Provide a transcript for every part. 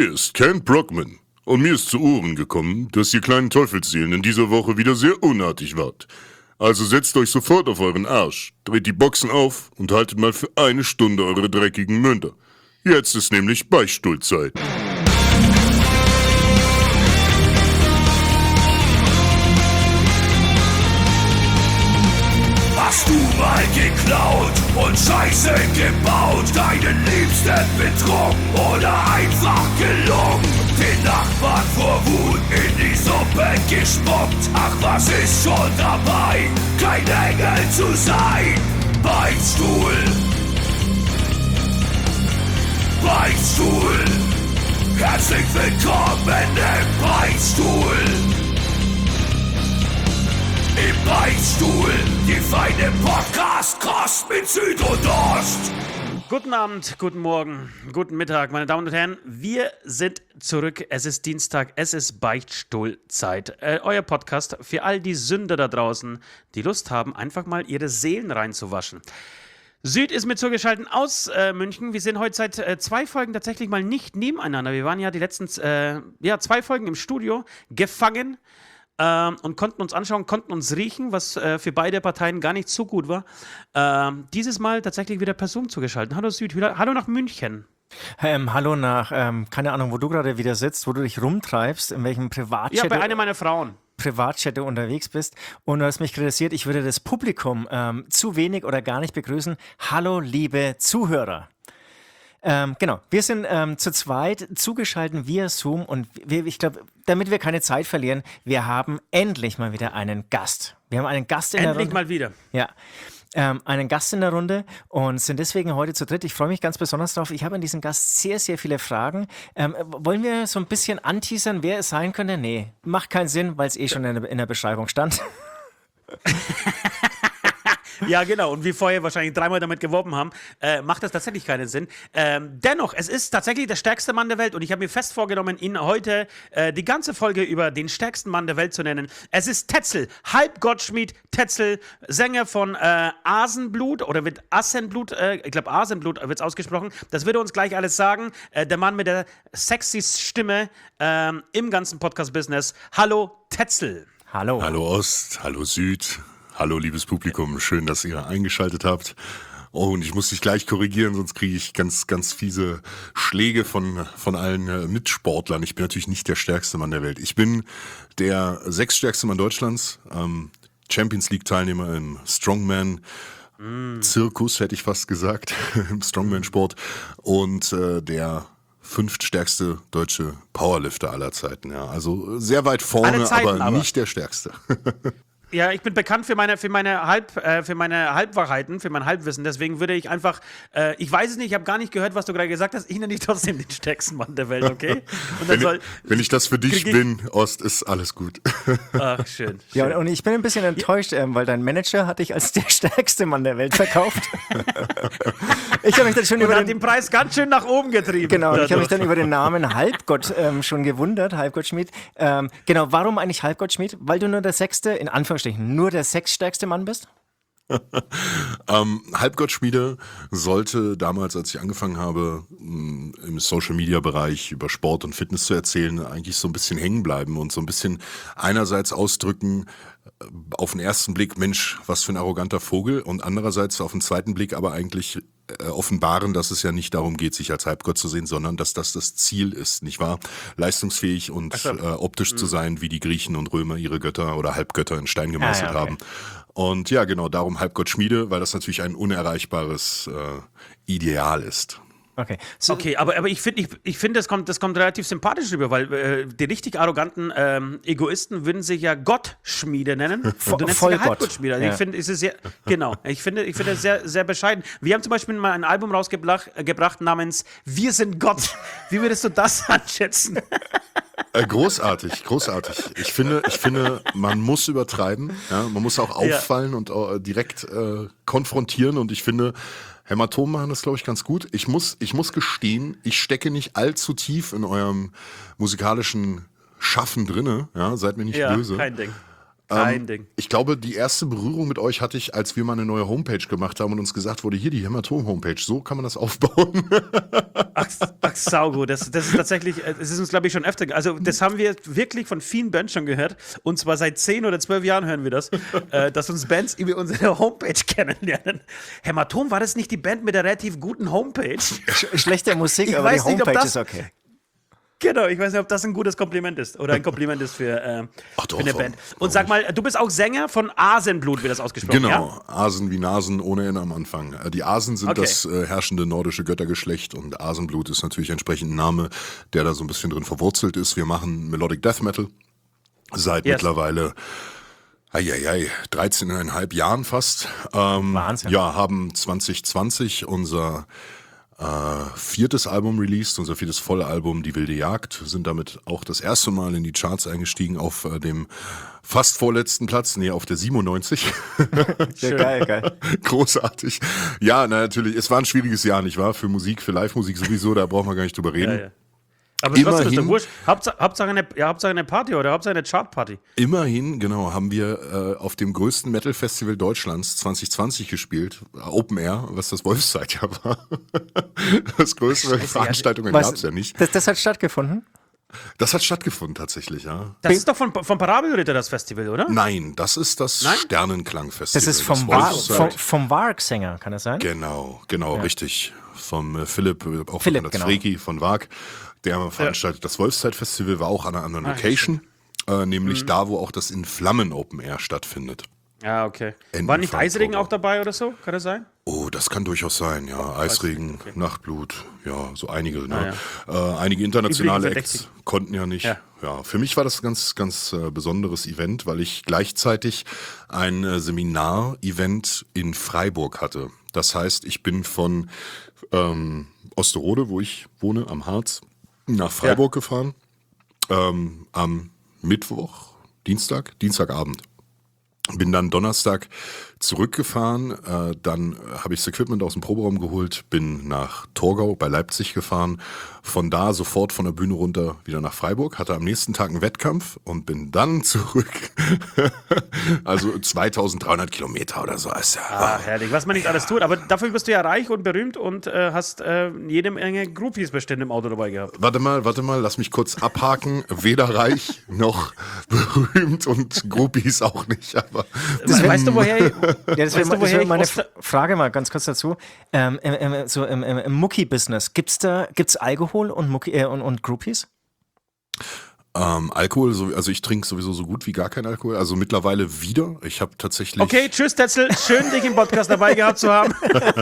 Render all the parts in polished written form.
Hier ist Kent Brockman und mir ist zu Ohren gekommen, dass ihr kleinen Teufelsseelen in dieser Woche wieder sehr unartig wart. Also setzt euch sofort auf euren Arsch, dreht die Boxen auf und haltet mal für 1 Stunde eure dreckigen Münder. Jetzt ist nämlich Beichtstuhlzeit. Hast du mal geklaut und Scheiße gebaut, deinen Liebsten betrogen oder einfach gelungen, den Nachbarn vor Wut in die Suppe gespuckt? Ach, was ist schon dabei, kein Engel zu sein? Beichtstuhl, Beichtstuhl, herzlich willkommen im Beichtstuhl. Im Beichtstuhl, die feine Podcast-Kost mit Süd und Ost. Guten Abend, guten Morgen, guten Mittag, meine Damen und Herren. Wir sind zurück. Es ist Dienstag, es ist Beichtstuhlzeit. Euer Podcast für all die Sünder da draußen, die Lust haben, einfach mal ihre Seelen reinzuwaschen. Süd ist mit zugeschaltet aus München. Wir sind heute seit 2 Folgen tatsächlich mal nicht nebeneinander. Wir waren ja die letzten 2 Folgen im Studio gefangen. Und konnten uns anschauen, konnten uns riechen, was für beide Parteien gar nicht so gut war. Dieses Mal tatsächlich wieder per Zoom zugeschaltet. Hallo Süd, hallo nach München. Hallo nach, keine Ahnung, wo du gerade wieder sitzt, wo du dich rumtreibst, in welchem Privatchat. Ja, bei einer meiner Frauen. Privatchat du unterwegs bist. Und du hast mich kritisiert, ich würde das Publikum zu wenig oder gar nicht begrüßen. Hallo, liebe Zuhörer. Genau, wir sind zu zweit zugeschaltet via Zoom und ich glaube, damit wir keine Zeit verlieren, wir haben endlich mal wieder einen Gast. Wir haben einen Gast in der Runde. Endlich mal wieder. Ja, einen Gast in der Runde und sind deswegen heute zu dritt. Ich freue mich ganz besonders drauf. Ich habe an diesen Gast sehr, sehr viele Fragen. Wollen wir so ein bisschen anteasern, wer es sein könnte? Nee, macht keinen Sinn, weil es schon in der Beschreibung stand. Ja, genau. Und wie vorher wahrscheinlich 3-mal damit geworben haben, macht das tatsächlich keinen Sinn. Dennoch, es ist tatsächlich der stärkste Mann der Welt und ich habe mir fest vorgenommen, ihn heute die ganze Folge über den stärksten Mann der Welt zu nennen. Es ist Tetzel, Halbgottschmied Tetzel, Sänger von Asenblut oder wird Assenblut, ich glaube Asenblut wird es ausgesprochen. Das würde uns gleich alles sagen. Der Mann mit der sexy Stimme im ganzen Podcast-Business. Hallo Tetzel. Hallo. Hallo Ost, hallo Süd. Hallo, liebes Publikum, schön, dass ihr eingeschaltet habt. Oh, und ich muss dich gleich korrigieren, sonst kriege ich ganz, ganz fiese Schläge von allen Mitsportlern. Ich bin natürlich nicht der stärkste Mann der Welt. Ich bin der 6. stärkste Mann Deutschlands, Champions League-Teilnehmer im Strongman-Zirkus, hätte ich fast gesagt, im Strongman-Sport und der 5. stärkste deutsche Powerlifter aller Zeiten. Ja, also sehr weit vorne, aber nicht der stärkste. Ja, ich bin bekannt für meine Halbwahrheiten, für mein Halbwissen. Deswegen würde ich einfach, ich weiß es nicht, ich habe gar nicht gehört, was du gerade gesagt hast. Ich nenne dich trotzdem den stärksten Mann der Welt, okay? Und dann wenn ich das für dich bin, Ost, ist alles gut. Ach, schön. Ja, und ich bin ein bisschen enttäuscht, weil dein Manager hat dich als der stärkste Mann der Welt verkauft. Ich habe mich dann schon über den Preis ganz schön nach oben getrieben. Genau, ich habe mich dann über den Namen Halbgott schon gewundert, Halbgottschmied. Genau, warum eigentlich Halbgottschmied? Weil du nur der 6., in Anführungsstrichen, nur der 6. stärkste Mann bist? Halbgottschmiede sollte damals, als ich angefangen habe, im Social-Media-Bereich über Sport und Fitness zu erzählen, eigentlich so ein bisschen hängen bleiben und so ein bisschen einerseits ausdrücken, auf den ersten Blick, Mensch, was für ein arroganter Vogel, und andererseits auf den zweiten Blick aber eigentlich offenbaren, dass es ja nicht darum geht, sich als Halbgott zu sehen, sondern dass das Ziel ist, nicht wahr? Leistungsfähig und optisch zu sein, wie die Griechen und Römer ihre Götter oder Halbgötter in Stein gemeißelt haben. Und ja, genau, darum Halbgottschmiede, weil das natürlich ein unerreichbares Ideal ist. Okay, okay, aber ich finde, das kommt relativ sympathisch rüber, weil die richtig arroganten Egoisten würden sich ja Gottschmiede nennen. Und du nennst dich ja Halbgottschmiede. Also ja. Ich finde, es ist sehr, genau. Ich finde es sehr, sehr bescheiden. Wir haben zum Beispiel mal ein Album rausgebracht namens Wir sind Gott. Wie würdest du das einschätzen? Großartig. Ich finde, man muss übertreiben. Ja? Man muss auch auffallen und direkt konfrontieren. Und ich finde, Hämatomen machen das, glaube ich, ganz gut. Ich muss gestehen, ich stecke nicht allzu tief in eurem musikalischen Schaffen drinne. Ja? Seid mir nicht böse. Kein Ding. Kein Ding. Ich glaube, die erste Berührung mit euch hatte ich, als wir mal eine neue Homepage gemacht haben und uns gesagt wurde, hier die Hämatom-Homepage, so kann man das aufbauen. Ach saugut. Das ist tatsächlich, es ist uns, glaube ich, schon öfter, also das haben wir wirklich von vielen Bands schon gehört, und zwar seit 10 oder 12 Jahren hören wir das, dass uns Bands über unsere Homepage kennenlernen. Hämatom, war das nicht die Band mit der relativ guten Homepage? Schlechte Musik, Ich aber die weiß nicht, ob Homepage das- ist okay. Genau, ich weiß nicht, ob das ein gutes Kompliment ist oder ein Kompliment ist für doch, eine warum- Band. Und sag mal, du bist auch Sänger von Asenblut, wird das ausgesprochen, Genau, ja? Asen wie Nasen ohne N am Anfang. Die Asen sind Okay. das herrschende nordische Göttergeschlecht und Asenblut ist natürlich entsprechend ein Name, der da so ein bisschen drin verwurzelt ist. Wir machen Melodic Death Metal seit Yes. mittlerweile 13,5 Jahren fast. Wahnsinn. Ja, haben 2020 unser 4. Album released, unser 4. Vollalbum Die wilde Jagd, sind damit auch das erste Mal in die Charts eingestiegen auf dem fast vorletzten Platz, auf der 97. Ja, geil. Großartig. Ja, natürlich, es war ein schwieriges Jahr, nicht wahr? Für Musik, für Live-Musik sowieso, da brauchen wir gar nicht drüber reden. Ja. Aber trotzdem ist doch Immerhin- wurscht. Hauptsache eine Party oder Hauptsache eine Chartparty. Immerhin, genau, haben wir auf dem größten Metal-Festival Deutschlands 2020 gespielt, Open Air, was das Wolfszeitjahr war. Das größere Veranstaltungen gab es ja nicht. Das hat stattgefunden? Das hat stattgefunden tatsächlich, ja. Das ist doch von Parabelritter das Festival, oder? Nein, das ist das Nein? Sternenklangfestival. Das ist vom Wolfszeit. Warg-Sänger, kann das sein? Genau, richtig. Vom Philipp, auch Philipp, von genau. Freki von Wag. Der veranstaltet das Wolfszeit-Festival, war auch an einer anderen Ah, Location, nämlich Mhm. da, wo auch das In Flammen Open Air stattfindet. Ja, okay. Ende War nicht von Eisregen Oktober. auch dabei oder so? Kann das sein? Oh, das kann durchaus sein, ja. Eisregen, okay. Nachtblut, ja, so einige. Ne? Ah, Einige internationale Üblichen Acts Verdächtigen. konnten ja nicht. Ja. Ja, für mich war das ein ganz besonderes Event, weil ich gleichzeitig ein Seminar-Event in Freiburg hatte. Das heißt, ich bin von Osterode, wo ich wohne, am Harz, nach Freiburg gefahren. Am Dienstagabend. Bin dann Donnerstag zurückgefahren, dann habe ich das Equipment aus dem Proberaum geholt, bin nach Torgau bei Leipzig gefahren, von da sofort von der Bühne runter wieder nach Freiburg, hatte am nächsten Tag einen Wettkampf und bin dann zurück. Also 2300 Kilometer oder so. Ist ja, Ah, herrlich. Was man nicht alles tut. Aber dafür bist du ja reich und berühmt und hast jede Menge Groupies bestimmt im Auto dabei gehabt. Warte mal, lass mich kurz abhaken. Weder reich noch berühmt und Groupies auch nicht. Aber Weißt du, woher ich, Ja, das weißt du, wäre woher wär ich meine Oster- Frage mal ganz kurz dazu. Im Mucki-Business, gibt's Alkohol und Mucki und Groupies? Alkohol, also ich trinke sowieso so gut wie gar kein Alkohol. Also mittlerweile wieder. Ich habe tatsächlich. Okay, tschüss, Tetzel. Schön, dich im Podcast dabei gehabt zu haben.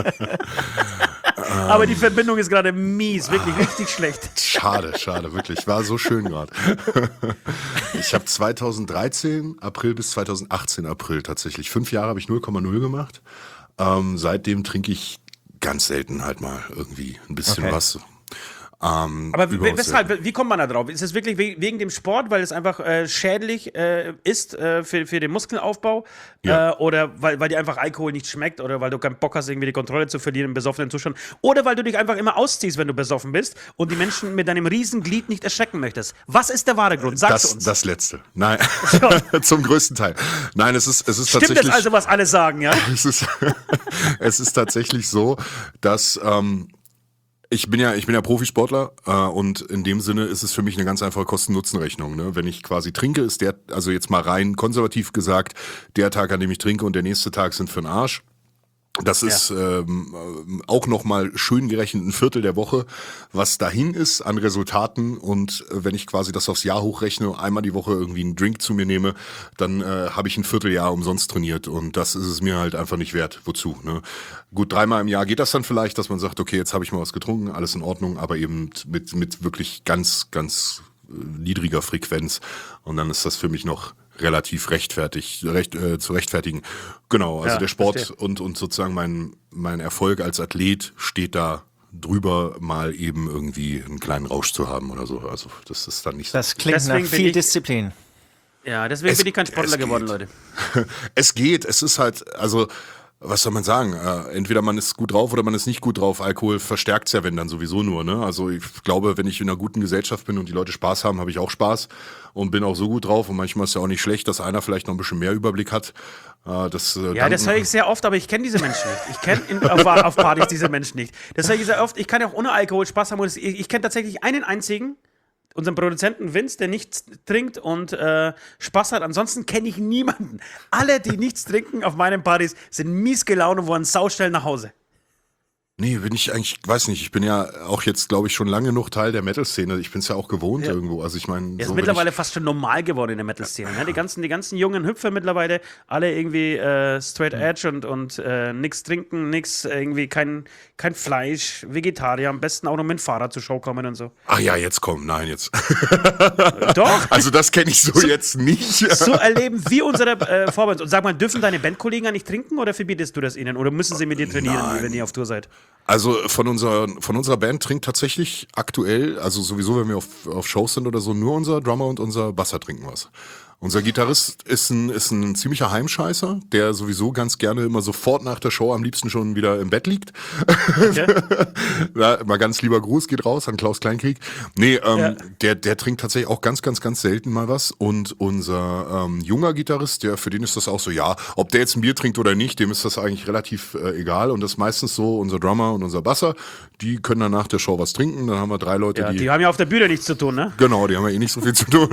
Aber die Verbindung ist gerade mies, wirklich richtig schlecht. Schade, wirklich. War so schön gerade. Ich habe 2013 April bis 2018 April tatsächlich. 5 Jahre habe ich 0,0 gemacht. Seitdem trinke ich ganz selten halt mal irgendwie ein bisschen Okay. was. Aber Überaus weshalb, wie kommt man da drauf? Ist es wirklich wegen dem Sport, weil es einfach schädlich ist für den Muskelaufbau? Ja. Oder weil dir einfach Alkohol nicht schmeckt? Oder weil du keinen Bock hast, irgendwie die Kontrolle zu verlieren im besoffenen Zustand? Oder weil du dich einfach immer ausziehst, wenn du besoffen bist und die Menschen mit deinem Riesenglied nicht erschrecken möchtest? Was ist der wahre Grund? Sag's uns. Das Letzte. Nein, zum größten Teil. Nein, es ist Stimmt tatsächlich. das also, was alle sagen, ja? Es ist tatsächlich so, dass ich bin ja Profisportler und in dem Sinne ist es für mich eine ganz einfache Kosten-Nutzen-Rechnung. Ne? Wenn ich quasi trinke, ist also jetzt mal rein konservativ gesagt, der Tag, an dem ich trinke und der nächste Tag sind für den Arsch. Das ist auch nochmal schön gerechnet ein Viertel der Woche, was dahin ist an Resultaten. Und wenn ich quasi das aufs Jahr hochrechne, einmal die Woche irgendwie einen Drink zu mir nehme, dann habe ich ein Vierteljahr umsonst trainiert. Und das ist es mir halt einfach nicht wert. Wozu? Ne? Gut, 3-mal im Jahr geht das dann vielleicht, dass man sagt, okay, jetzt habe ich mal was getrunken, alles in Ordnung, aber eben mit wirklich ganz niedriger Frequenz. Und dann ist das für mich noch relativ zu rechtfertigen. Genau, also Ja, der Sport verstehe. und sozusagen mein Erfolg als Athlet steht da drüber, mal eben irgendwie einen kleinen Rausch zu haben oder so. Also das ist dann nicht Das klingt Deswegen nach bin viel ich- Disziplin. Ja, deswegen bin ich kein Sportler es geworden, geht. Leute. Es geht, es ist halt, also was soll man sagen? Entweder man ist gut drauf oder man ist nicht gut drauf. Alkohol verstärkt's ja, wenn dann sowieso nur. Ne? Also ich glaube, wenn ich in einer guten Gesellschaft bin und die Leute Spaß haben, habe ich auch Spaß und bin auch so gut drauf. Und manchmal ist ja auch nicht schlecht, dass einer vielleicht noch ein bisschen mehr Überblick hat. Das höre ich sehr oft, aber ich kenne diese Menschen nicht. Ich kenne auf Partys diese Menschen nicht. Das höre ich sehr oft. Ich kann ja auch ohne Alkohol Spaß haben. Ich kenne tatsächlich einen einzigen, unseren Produzenten Vince, der nichts trinkt und Spaß hat. Ansonsten kenne ich niemanden. Alle, die nichts trinken auf meinen Partys, sind mies gelaunt und wollen sauschnell nach Hause. Nee, bin ich eigentlich, weiß nicht, ich bin ja auch jetzt, glaube ich, schon lange genug Teil der Metal-Szene. Ich bin es ja auch gewohnt irgendwo. Also ich meine, ist mittlerweile fast schon normal geworden in der Metal-Szene. Ne? Die ganzen jungen Hüpfer mittlerweile, alle irgendwie straight edge und nix trinken, nix, irgendwie kein Fleisch, Vegetarier, am besten auch noch mit dem Fahrrad zur Show kommen und so. Ach ja, jetzt komm, nein, jetzt. Doch. Also das kenne ich so jetzt nicht. So erleben wir unsere Vorbands. Und sag mal, dürfen deine Bandkollegen nicht trinken oder verbietest du das ihnen? Oder müssen sie mit dir trainieren, wenn ihr auf Tour seid? Also von unserer Band trinkt tatsächlich aktuell, also sowieso, wenn wir auf Shows sind oder so, nur unser Drummer und unser Basser trinken was. Unser Gitarrist ist ein ziemlicher Heimscheißer, der sowieso ganz gerne immer sofort nach der Show am liebsten schon wieder im Bett liegt. Okay. Ja, mal ganz lieber Gruß geht raus an Klaus Kleinkrieg. Nee, der trinkt tatsächlich auch ganz, ganz, ganz selten mal was. Und unser junger Gitarrist, für den ist das auch so, ja, ob der jetzt ein Bier trinkt oder nicht, dem ist das eigentlich relativ egal. Und das ist meistens so, unser Drummer und unser Basser, die können dann nach der Show was trinken. Dann haben wir 3 Leute, die haben ja auf der Bühne nichts zu tun, ne? Genau, die haben ja eh nicht so viel zu tun.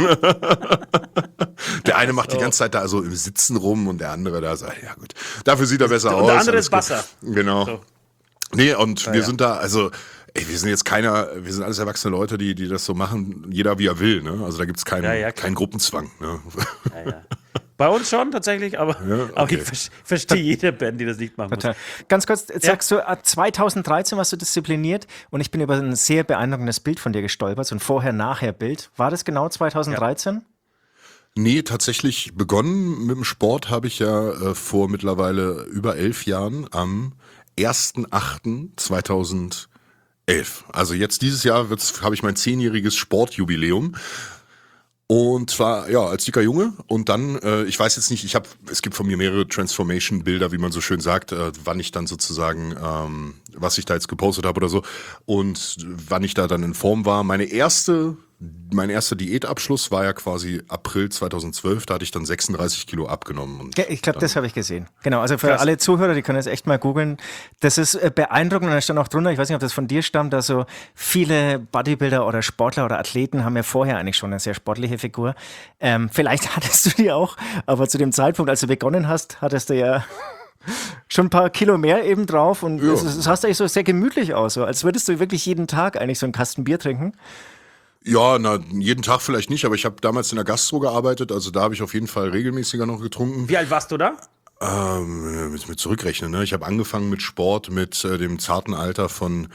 Der eine macht die ganze Zeit da also im Sitzen rum und der andere da sagt, ja gut, dafür sieht er besser aus. Und der andere ist Basser. Genau. So. Nee, und wir sind da, also, wir sind jetzt wir sind alles erwachsene Leute, die das so machen, jeder wie er will, ne? Also da gibt's keinen Gruppenzwang, ne? Ja. Bei uns schon tatsächlich, aber ich verstehe jede Band, die das nicht machen muss. Ganz kurz, sagst du, ab 2013 warst du diszipliniert und ich bin über ein sehr beeindruckendes Bild von dir gestolpert, so ein Vorher-Nachher-Bild. War das genau 2013? Ja. Nee, tatsächlich begonnen mit dem Sport habe ich ja vor mittlerweile über 11 Jahren am 1.8.2011. Also jetzt dieses Jahr habe ich mein 10-jähriges Sportjubiläum. Und zwar, ja, als dicker Junge und dann, ich weiß jetzt nicht, es gibt von mir mehrere Transformation-Bilder, wie man so schön sagt, wann ich dann sozusagen, was ich da jetzt gepostet habe oder so und wann ich da dann in Form war. Mein erster Diätabschluss war ja quasi April 2012, da hatte ich dann 36 Kilo abgenommen. Und ich glaube, das habe ich gesehen. Genau, also für alle Zuhörer, die können das echt mal googeln. Das ist beeindruckend und da stand auch drunter, ich weiß nicht, ob das von dir stammt, also viele Bodybuilder oder Sportler oder Athleten haben ja vorher eigentlich schon eine sehr sportliche Figur. Vielleicht hattest du die auch, aber zu dem Zeitpunkt, als du begonnen hast, hattest du ja schon ein paar Kilo mehr eben drauf und es sah eigentlich so sehr gemütlich aus, so als würdest du wirklich jeden Tag eigentlich so einen Kasten Bier trinken. Ja, jeden Tag vielleicht nicht, aber ich habe damals in der Gastro gearbeitet, also da habe ich auf jeden Fall regelmäßiger noch getrunken. Wie alt warst du da? Mit zurückrechnen, ne? Ich habe angefangen mit Sport mit dem zarten Alter von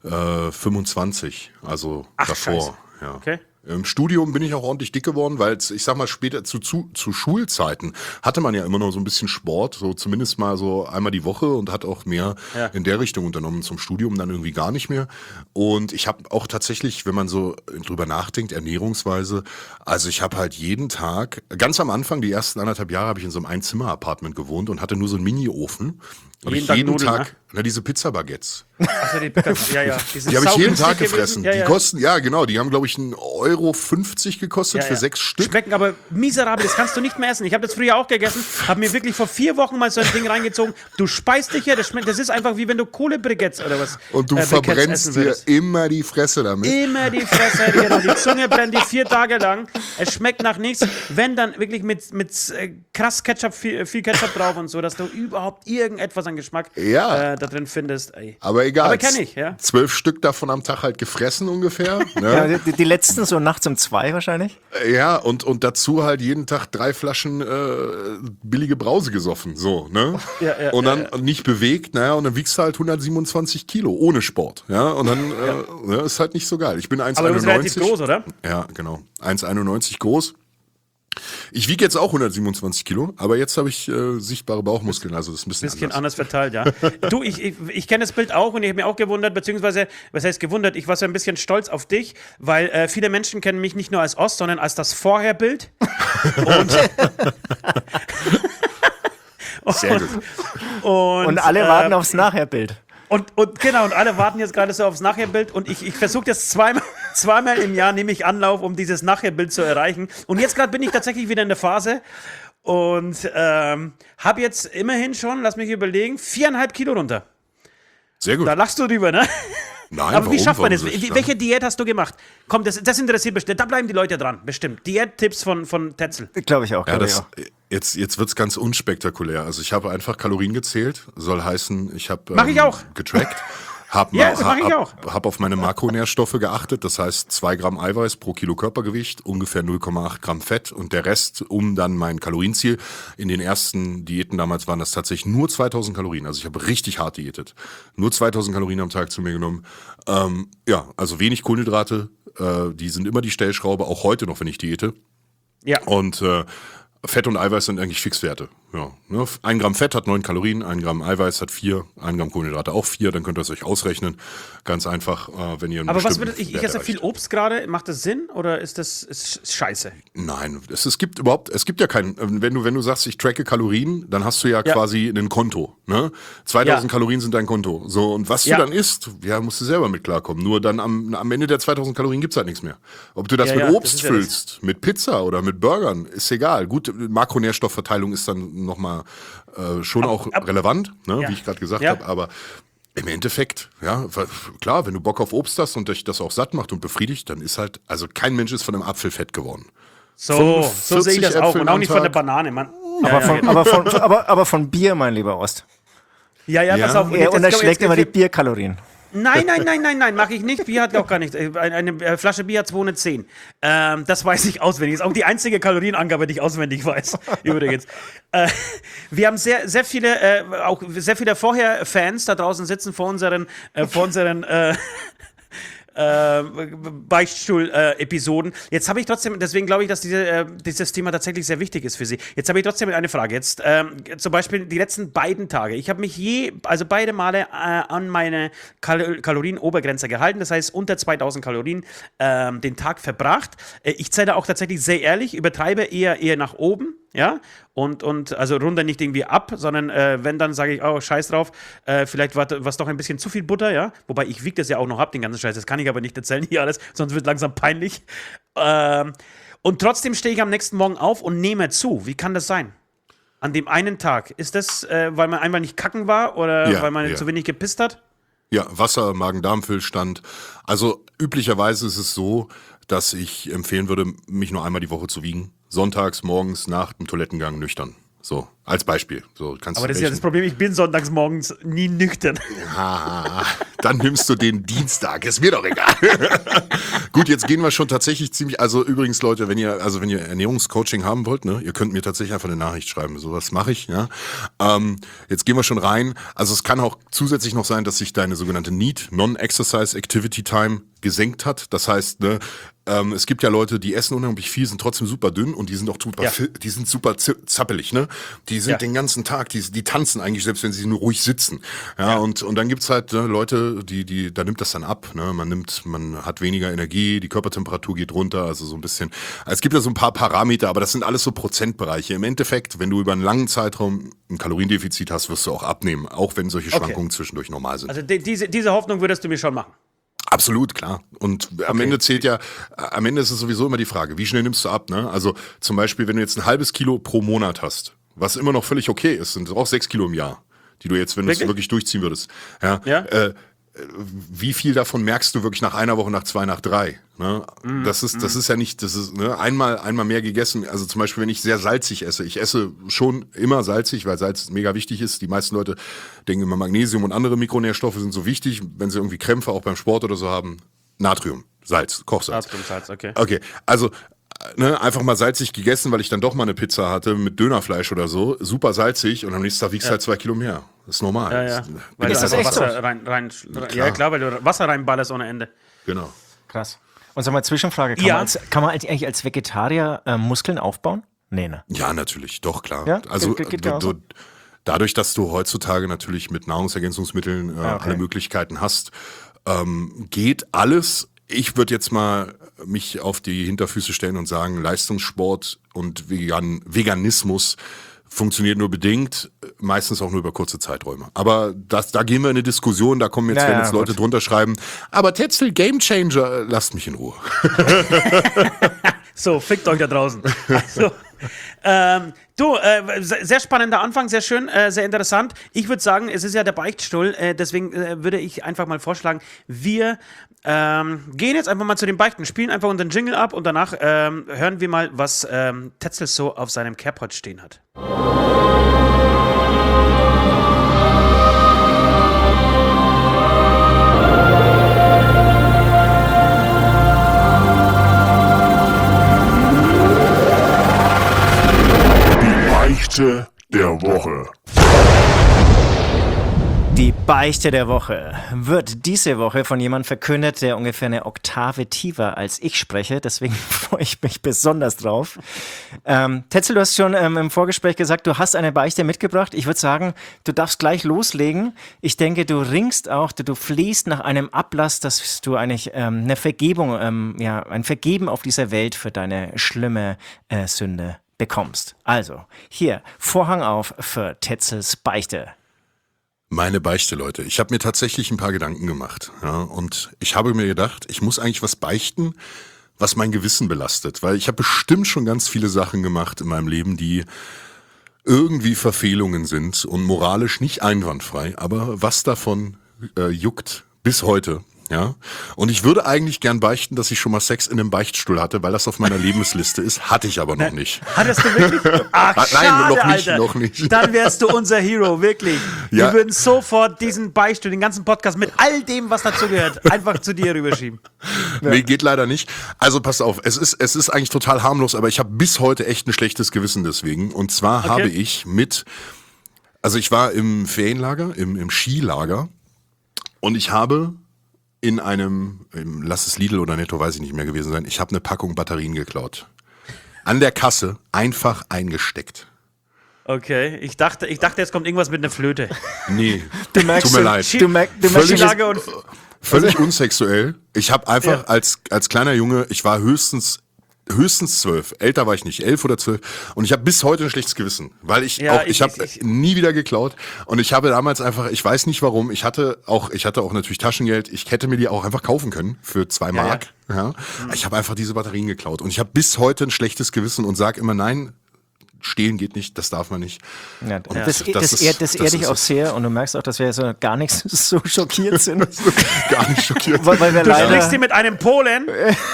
25, also davor. Scheiße. Ja. Okay. Im Studium bin ich auch ordentlich dick geworden, weil ich sag mal später zu Schulzeiten hatte man ja immer noch so ein bisschen Sport, so zumindest mal so einmal die Woche und hat auch mehr in der Richtung unternommen. Zum Studium dann irgendwie gar nicht mehr. Und ich habe auch tatsächlich, wenn man so drüber nachdenkt, ernährungsweise, also ich habe halt jeden Tag, ganz am Anfang, die ersten 1,5 Jahre habe ich in so einem Einzimmer-Apartment gewohnt und hatte nur so einen Mini-Ofen. Und jeden Tag diese Pizza-Baguettes. Achso, die habe ich jeden Tag gefressen. Die kosten, ja genau, die haben glaube ich 1,50 € gekostet für 6 Stück. Schmecken aber miserabel, das kannst du nicht mehr essen. Ich habe das früher auch gegessen, habe mir wirklich vor 4 Wochen mal so ein Ding reingezogen. Du speist dich ja, das ist einfach wie wenn du Kohlebriketts oder was. Und du verbrennst dir immer die Fresse damit. Immer die Fresse, genau. Die Zunge brennt dir 4 Tage lang. Es schmeckt nach nichts, wenn dann wirklich mit krass Ketchup, viel Ketchup drauf und so, dass du überhaupt irgendetwas an Geschmack da drin findest. Ey. Aber egal. Aber kenn ich, ja. 12 Stück davon am Tag halt gefressen ungefähr. Ne? Ja, die letzten so nachts um 2 wahrscheinlich. Ja, und dazu halt jeden Tag 3 Flaschen billige Brause gesoffen. So, ne? Und dann nicht bewegt, und dann wiegst du halt 127 Kilo ohne Sport. Ja, und dann ist halt nicht so geil. Ich bin 1,91. Aber du bist relativ groß, oder? Ja, genau. 1,91 groß. Ich wiege jetzt auch 127 Kilo, aber jetzt habe ich sichtbare Bauchmuskeln, also das ist ein bisschen anders verteilt, ja. Du, ich kenne das Bild auch und ich habe mich auch gewundert, beziehungsweise, was heißt gewundert, ich war so ein bisschen stolz auf dich, weil viele Menschen kennen mich nicht nur als Ost, sondern als das Vorherbild. Sehr gut. Und alle warten aufs Nachherbild. Und genau, und alle warten jetzt gerade so aufs Nachherbild und ich versuche das zweimal im Jahr nehme ich Anlauf, um dieses Nachherbild zu erreichen. Und jetzt gerade bin ich tatsächlich wieder in der Phase und habe jetzt immerhin schon, lass mich überlegen, 4,5 Kilo runter. Sehr gut. Da lachst du drüber, ne? Nein, Aber wie schafft man das? soll ich Welche Diät hast du gemacht? Komm, das interessiert bestimmt. Da bleiben die Leute dran, bestimmt. Diät-Tipps von Tetzel. Glaube ich auch. Ja, jetzt wird es ganz unspektakulär. Also ich habe einfach Kalorien gezählt, soll heißen, ich habe Mach ich auch. getrackt. Hab Ja, das mach ich auch. Hab auf meine Makronährstoffe geachtet, das heißt 2 Gramm Eiweiß pro Kilo Körpergewicht, ungefähr 0,8 Gramm Fett und der Rest um dann mein Kalorienziel. In den ersten Diäten damals waren das tatsächlich nur 2000 Kalorien, also ich habe richtig hart diätet. Nur 2000 Kalorien am Tag zu mir genommen. Ja, also wenig Kohlenhydrate, die sind immer die Stellschraube, auch heute noch, wenn ich diete. Ja. Und Fett und Eiweiß sind eigentlich Fixwerte. Ja, ne? 1 Gramm Fett hat 9 Kalorien, 1 Gramm Eiweiß hat 4, 1 Gramm Kohlenhydrate auch 4, dann könnt ihr es euch ausrechnen. Ganz einfach, wenn ihr einen Aber was bestimmten würde ich Wert esse erreicht. viel Obst gerade, macht das Sinn oder ist das scheiße? Nein, es gibt ja keinen, wenn du sagst, ich tracke Kalorien, dann hast du ja quasi ein Konto, ne? 2000 Kalorien sind dein Konto. So, und was du dann isst, ja, musst du selber mit klarkommen. Nur dann am Ende der 2000 Kalorien gibt's halt nichts mehr. Ob du das mit das Obst ist ja füllst, mit Pizza oder mit Burgern, ist egal. Gut, Makronährstoffverteilung ist dann nochmal schon auch relevant, ne? Wie ich gerade gesagt habe, aber im Endeffekt, ja, klar, wenn du Bock auf Obst hast und dich das auch satt macht und befriedigt, dann ist halt, also kein Mensch ist von einem Apfel fett geworden. So sehe ich das auch. Äpfeln Und auch am nicht von der Tag. Banane, Mann. Aber von Bier, mein lieber Ost. Ja, pass auf. Er unterschlägt immer die Bierkalorien. Nein, mache ich nicht. Bier hat auch gar nicht. Eine Flasche Bier hat 210. Das weiß ich auswendig. Ist auch die einzige Kalorienangabe, die ich auswendig weiß. Übrigens. Wir haben sehr viele Vorher-Fans da draußen sitzen vor unseren Beichtstuhl-Episoden. Jetzt habe ich trotzdem, deswegen glaube ich, dass dieses Thema tatsächlich sehr wichtig ist für Sie. Jetzt habe ich trotzdem eine Frage. Jetzt zum Beispiel die letzten beiden Tage. Ich habe mich beide Male an meine Kalorienobergrenze gehalten. Das heißt, unter 2000 Kalorien den Tag verbracht. Ich zähle auch tatsächlich sehr ehrlich, übertreibe eher nach oben. Ja, und also runter nicht irgendwie ab, sondern wenn, dann sage ich, oh, scheiß drauf, vielleicht war es doch ein bisschen zu viel Butter, ja, wobei ich wiege das ja auch noch ab, den ganzen Scheiß, das kann ich aber nicht erzählen hier alles, sonst wird langsam peinlich. Und trotzdem stehe ich am nächsten Morgen auf und nehme zu. Wie kann das sein? An dem einen Tag. Ist das, weil man einmal nicht kacken war oder weil man zu wenig gepisst hat? Ja, Wasser, Magen-Darm-Füllstand. Also üblicherweise ist es so, dass ich empfehlen würde, mich nur einmal die Woche zu wiegen. Sonntags, morgens, nach dem Toilettengang nüchtern. So, als Beispiel. So, Aber das ist ja das Problem, ich bin sonntags morgens nie nüchtern. Dann nimmst du den Dienstag, ist mir doch egal. Gut, jetzt gehen wir schon tatsächlich ziemlich, also übrigens Leute, wenn ihr Ernährungscoaching haben wollt, ne, ihr könnt mir tatsächlich einfach eine Nachricht schreiben, sowas mache ich, ja. Jetzt gehen wir schon rein, also es kann auch zusätzlich noch sein, dass sich deine sogenannte NEAT, Non-Exercise Activity Time, gesenkt hat, das heißt, ne, es gibt ja Leute, die essen unheimlich viel, sind trotzdem super dünn und die sind auch die sind super zappelig, ne? Die sind den ganzen Tag, die tanzen eigentlich, selbst wenn sie nur ruhig sitzen. Ja. Und dann gibt's halt Leute, da nimmt das dann ab, ne? Man hat weniger Energie, die Körpertemperatur geht runter, also so ein bisschen. Es gibt ja so ein paar Parameter, aber das sind alles so Prozentbereiche. Im Endeffekt, wenn du über einen langen Zeitraum ein Kaloriendefizit hast, wirst du auch abnehmen, auch wenn solche Schwankungen zwischendurch normal sind. Also diese Hoffnung würdest du mir schon machen. Absolut, klar. Und am Ende ist es sowieso immer die Frage, wie schnell nimmst du ab, ne? Also zum Beispiel, wenn du jetzt ein halbes Kilo pro Monat hast, was immer noch völlig okay ist, sind auch 6 Kilo im Jahr, die du jetzt, wenn du es wirklich durchziehen würdest. Ja. Wie viel davon merkst du wirklich nach einer Woche, nach 2, nach 3? Ne? Das ist ja nicht, ne, einmal mehr gegessen. Also zum Beispiel, wenn ich sehr salzig esse. Ich esse schon immer salzig, weil Salz mega wichtig ist. Die meisten Leute denken immer, Magnesium und andere Mikronährstoffe sind so wichtig, wenn sie irgendwie Krämpfe auch beim Sport oder so haben. Natrium, Salz, Kochsalz. Natriumsalz, okay. Okay, also einfach mal salzig gegessen, weil ich dann doch mal eine Pizza hatte mit Dönerfleisch oder so. Super salzig und am nächsten Tag wiegst du halt 2 Kilo mehr. Das ist normal. Ja. Weil Ist du das einfach echt so? Wasser ja, klar, weil du Wasser reinballerst ohne Ende. Genau. Krass. Und sag mal, Zwischenfrage, kann man eigentlich als Vegetarier Muskeln aufbauen? Nee, ne? Ja, natürlich, doch, klar. Ja? Also Geht genauso? dadurch, dass du heutzutage natürlich mit Nahrungsergänzungsmitteln alle Möglichkeiten hast, geht alles. Ich würde jetzt mal mich auf die Hinterfüße stellen und sagen, Leistungssport und Veganismus funktioniert nur bedingt, meistens auch nur über kurze Zeiträume. Aber da gehen wir in eine Diskussion, da kommen werden jetzt Leute drunter schreiben, aber Tetzel, Gamechanger, lasst mich in Ruhe. So, fickt euch da draußen. So. Sehr spannender Anfang, sehr schön, sehr interessant. Ich würde sagen, es ist ja der Beichtstuhl, deswegen würde ich einfach mal vorschlagen, wir gehen jetzt einfach mal zu den Beichten, spielen einfach unseren Jingle ab und danach hören wir mal, was Tetzel so auf seinem Carport stehen hat. Beichte der Woche. Die Beichte der Woche wird diese Woche von jemandem verkündet, der ungefähr eine Oktave tiefer als ich spreche. Deswegen freue ich mich besonders drauf. Tetzel, du hast schon im Vorgespräch gesagt, du hast eine Beichte mitgebracht. Ich würde sagen, du darfst gleich loslegen. Ich denke, du ringst auch, du flehst nach einem Ablass, dass du eigentlich eine Vergebung, ein Vergeben auf dieser Welt für deine schlimme Sünde bekommst. Also, hier, Vorhang auf für Tetzels Beichte. Meine Beichte, Leute. Ich habe mir tatsächlich ein paar Gedanken gemacht. Ja, und ich habe mir gedacht, ich muss eigentlich was beichten, was mein Gewissen belastet. Weil ich habe bestimmt schon ganz viele Sachen gemacht in meinem Leben, die irgendwie Verfehlungen sind und moralisch nicht einwandfrei. Aber was davon juckt bis heute. Ja, und ich würde eigentlich gern beichten, dass ich schon mal Sex in einem Beichtstuhl hatte, weil das auf meiner Lebensliste ist. Hatte ich aber noch nicht. Hattest du wirklich? Ach, Nein, schade, noch nicht, Alter. noch nicht. Dann wärst du unser Hero, wirklich. Ja. Wir würden sofort diesen Beichtstuhl, den ganzen Podcast mit all dem, was dazu gehört, einfach zu dir rüberschieben. Nee, geht leider nicht. Also pass auf, es ist eigentlich total harmlos, aber ich habe bis heute echt ein schlechtes Gewissen deswegen. Und zwar habe ich ich war im Ferienlager, im Skilager und ich habe lass es Lidl oder Netto, weiß ich nicht mehr gewesen sein, ich habe eine Packung Batterien geklaut. An der Kasse einfach eingesteckt. Okay, ich dachte, jetzt kommt irgendwas mit einer Flöte. Nee, Du merkst, tut mir leid. Du merkst, Skilager und Völlig unsexuell. Ich habe einfach als kleiner Junge, ich war höchstens 12. Älter war ich nicht, 11 oder 12. Und ich habe bis heute ein schlechtes Gewissen, weil ich habe nie wieder geklaut. Und ich habe damals einfach, ich weiß nicht warum, ich hatte auch natürlich Taschengeld. Ich hätte mir die auch einfach kaufen können für 2 Mark. Ja. Ich habe einfach diese Batterien geklaut. Und ich habe bis heute ein schlechtes Gewissen und sage immer, nein, stehlen geht nicht, das darf man nicht. Ja, das ehrt dich auch sehr und du merkst auch, dass wir so gar nicht so schockiert sind. Gar nicht schockiert. Weil wir du leider sprichst hier mit einem Polen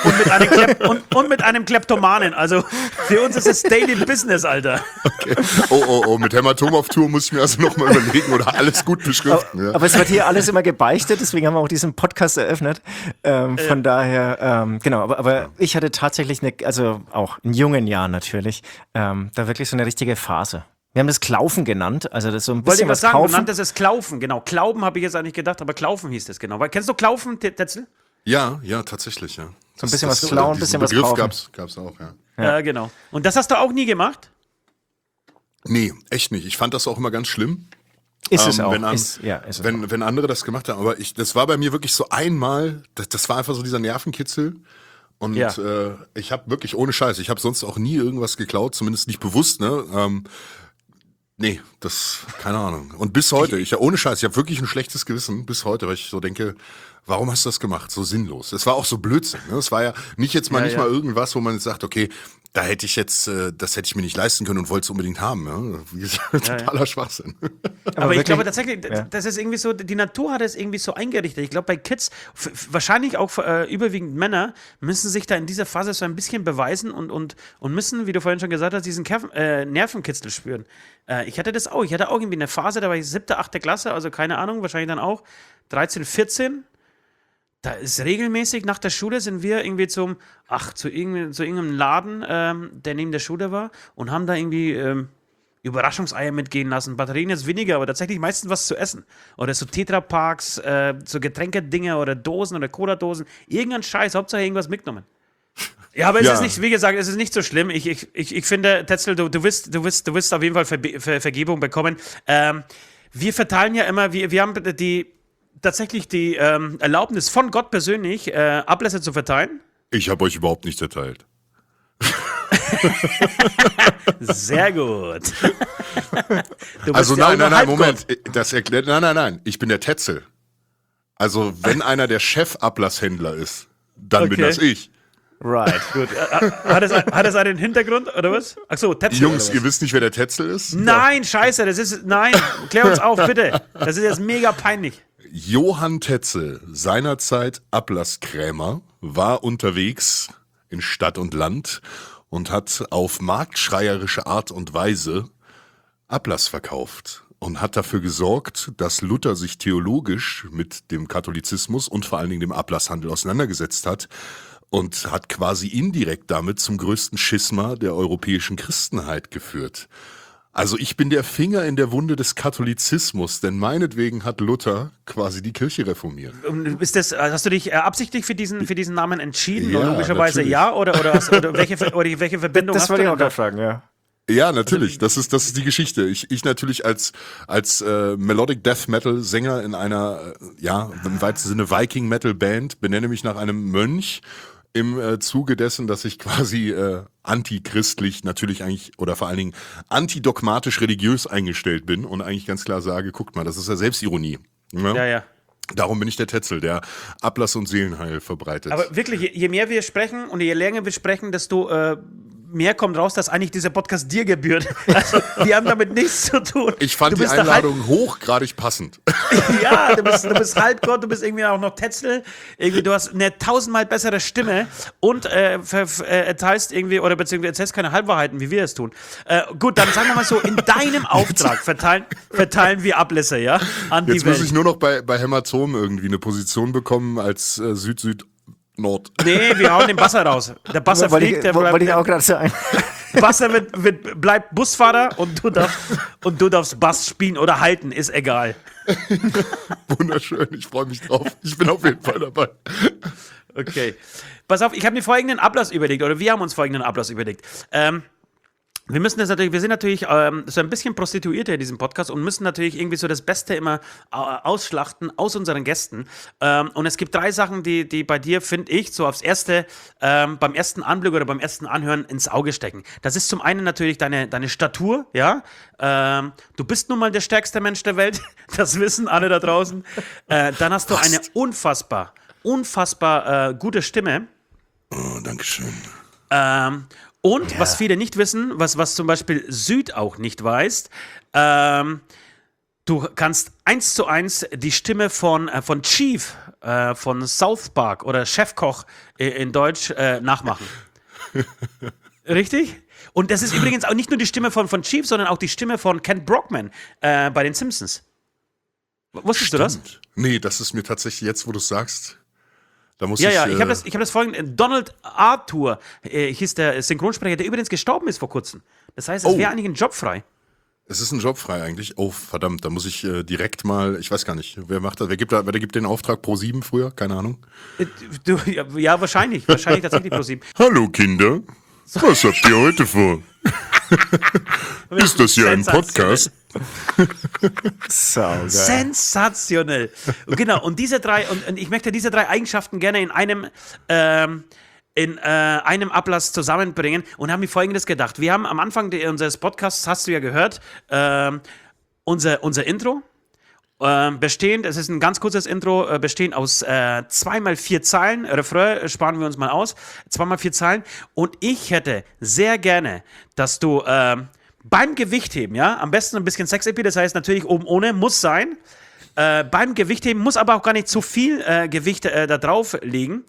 und mit einem Kleptomanen. Also für uns ist es Daily Business, Alter. Okay. Oh, mit Hämatom auf Tour muss ich mir also nochmal überlegen oder alles gut beschriften. Ja. Aber es wird hier alles immer gebeichtet, deswegen haben wir auch diesen Podcast eröffnet. Von daher, genau, aber ich hatte tatsächlich auch in jungen Jahren natürlich, da wirklich so eine richtige Phase. Wir haben das Klaufen genannt, also das so ein bisschen Wollte ich was sagen, kaufen. du nanntest es Klaufen, genau. Klauben habe ich jetzt eigentlich gedacht, aber Klaufen hieß das genau. Kennst du Klaufen, Tetzel? Ja, tatsächlich, ja. So ein bisschen was klauen, ein bisschen was Begriff kaufen. gab's auch, ja. Ja, genau. Und das hast du auch nie gemacht? Nee, echt nicht. Ich fand das auch immer ganz schlimm. Ist es auch. Wenn andere das gemacht haben. Aber das war bei mir wirklich so einmal, das war einfach so dieser Nervenkitzel. Und ich habe wirklich, ohne Scheiß, ich habe sonst auch nie irgendwas geklaut, zumindest nicht bewusst, ne? Nee, keine Ahnung. Und bis heute, ohne Scheiß, ich habe wirklich ein schlechtes Gewissen bis heute, weil ich so denke, warum hast du das gemacht? So sinnlos. Es war auch so Blödsinn, ne? Es war ja nicht mal irgendwas, wo man jetzt sagt, okay, das hätte ich mir nicht leisten können und wollte es unbedingt haben. Ja? Wie gesagt, totaler Schwachsinn. Aber ich glaube tatsächlich, das ist irgendwie so, die Natur hat es irgendwie so eingerichtet. Ich glaube, bei Kids, wahrscheinlich auch überwiegend Männer, müssen sich da in dieser Phase so ein bisschen beweisen und müssen, wie du vorhin schon gesagt hast, diesen Nervenkitzel spüren. Ich hatte das auch. Ich hatte auch irgendwie eine Phase, da war ich 7., 8. Klasse, also keine Ahnung, wahrscheinlich dann auch 13, 14. Da ist regelmäßig nach der Schule sind wir irgendwie zu irgendeinem Laden, der neben der Schule war und haben da irgendwie Überraschungseier mitgehen lassen. Batterien jetzt weniger, aber tatsächlich meistens was zu essen. Oder so Tetraparks, so Getränkedinge oder Dosen oder Cola-Dosen. Irgendein Scheiß, Hauptsache irgendwas mitgenommen. Ja, aber es ist nicht, wie gesagt, es ist nicht so schlimm. Ich finde, Tetzel, du wirst auf jeden Fall Vergebung bekommen. Wir verteilen ja immer, wir haben tatsächlich die Erlaubnis von Gott persönlich, Ablässe zu verteilen. Ich habe euch überhaupt nicht erteilt. Sehr gut. Du bist Also ja auch nein, nur Halbgott. Moment. Das erklärt, nein. Ich bin der Tetzel. Also wenn einer der Chef-Ablasshändler ist, dann bin Okay. das ich. Right. Gut. Hat es einen Hintergrund, oder was? Achso, Tetzel. Jungs, oder ihr was? wisst nicht, wer der Tetzel ist? Nein, scheiße, nein, klär uns auf, bitte. Das ist jetzt mega peinlich. Johann Tetzel, seinerzeit Ablasskrämer, war unterwegs in Stadt und Land und hat auf marktschreierische Art und Weise Ablass verkauft und hat dafür gesorgt, dass Luther sich theologisch mit dem Katholizismus und vor allen Dingen dem Ablasshandel auseinandergesetzt hat und hat quasi indirekt damit zum größten Schisma der europäischen Christenheit geführt. Also ich bin der Finger in der Wunde des Katholizismus, denn meinetwegen hat Luther quasi die Kirche reformiert. Hast du dich absichtlich für diesen Namen entschieden? Ja, Und logischerweise natürlich. ja? Oder welche Verbindung Das hast wollte du ich auch denn da? gerade fragen, ja. Ja, natürlich. Das ist die Geschichte. Ich natürlich als Melodic Death Metal Sänger in einer, im weitesten Sinne Viking Metal Band benenne mich nach einem Mönch im Zuge dessen, dass ich quasi antichristlich natürlich eigentlich oder vor allen Dingen antidogmatisch religiös eingestellt bin und eigentlich ganz klar sage, guckt mal, das ist ja Selbstironie. Ne? Ja. Darum bin ich der Tetzel, der Ablass und Seelenheil verbreitet. Aber wirklich, je mehr wir sprechen und je länger wir sprechen, desto mehr kommt raus, dass eigentlich dieser Podcast dir gebührt. Also, wir haben damit nichts zu tun. Ich fand Du die bist der Einladung hochgradig passend. Ja, du bist Halbgott, du bist irgendwie auch noch Tetzel. Irgendwie, du hast eine 1000-mal bessere Stimme und erzählst irgendwie, oder beziehungsweise erzählst keine Halbwahrheiten, wie wir es tun. Gut, dann sagen wir mal so, in deinem Auftrag verteilen wir Ablässe, ja, an die Jetzt muss ich Welt. nur noch bei Hämatom irgendwie eine Position bekommen als Süd-Süd-Nord. Nee, wir hauen den Basser raus. Der Basser fliegt, Wollte ich auch gerade sagen. Basser bleibt Busfahrer und du darfst Bass spielen oder halten, ist egal. Wunderschön, ich freue mich drauf. Ich bin auf jeden Fall dabei. Okay. Pass auf, ich habe mir folgenden Ablass überlegt, oder wir haben uns folgenden Ablass überlegt. Wir sind natürlich so ein bisschen Prostituierte in diesem Podcast und müssen natürlich irgendwie so das Beste immer ausschlachten aus unseren Gästen. Und es gibt 3 Sachen, die bei dir, finde ich, so aufs Erste, beim ersten Anblick oder beim ersten Anhören ins Auge stecken. Das ist zum einen natürlich deine Statur, ja. Du bist nun mal der stärkste Mensch der Welt, das wissen alle da draußen. Dann hast du eine unfassbar gute Stimme. Oh, Dankeschön. Und was viele nicht wissen, was zum Beispiel Süd auch nicht weiß, du kannst 1:1 die Stimme von Chief von South Park oder Chefkoch in Deutsch nachmachen. Richtig? Und das ist übrigens auch nicht nur die Stimme von Chief, sondern auch die Stimme von Kent Brockman bei den Simpsons. Wusstest du das? Stimmt. Nee, das ist mir tatsächlich jetzt, wo du es sagst. Da muss Ja, ich. ich habe das folgende. Donald Arthur hieß der Synchronsprecher, der übrigens gestorben ist vor kurzem. Das heißt, es wäre eigentlich ein Job frei. Es ist ein Job frei eigentlich. Oh, verdammt, da muss ich direkt mal, ich weiß gar nicht, wer macht das? Wer gibt den Auftrag Pro7 früher? Keine Ahnung. Ja, wahrscheinlich tatsächlich ProSieben. Hallo Kinder, was habt ihr heute vor? Ist das hier ein Podcast? Saugeil. Sensationell. Genau, und diese 3, und ich möchte diese 3 Eigenschaften gerne in einem Ablass zusammenbringen und haben mir Folgendes gedacht. Wir haben am Anfang unseres Podcasts, hast du ja gehört, unser Intro. Bestehend, es ist ein ganz kurzes Intro, bestehend aus 2x4 Zeilen. Refrain sparen wir uns mal aus. 2x4 Zeilen. Und ich hätte sehr gerne, dass du beim Gewichtheben, ja, am besten ein bisschen Sex-Appeal, das heißt natürlich oben ohne, muss sein. Beim Gewichtheben muss aber auch gar nicht zu viel Gewicht da drauf liegen.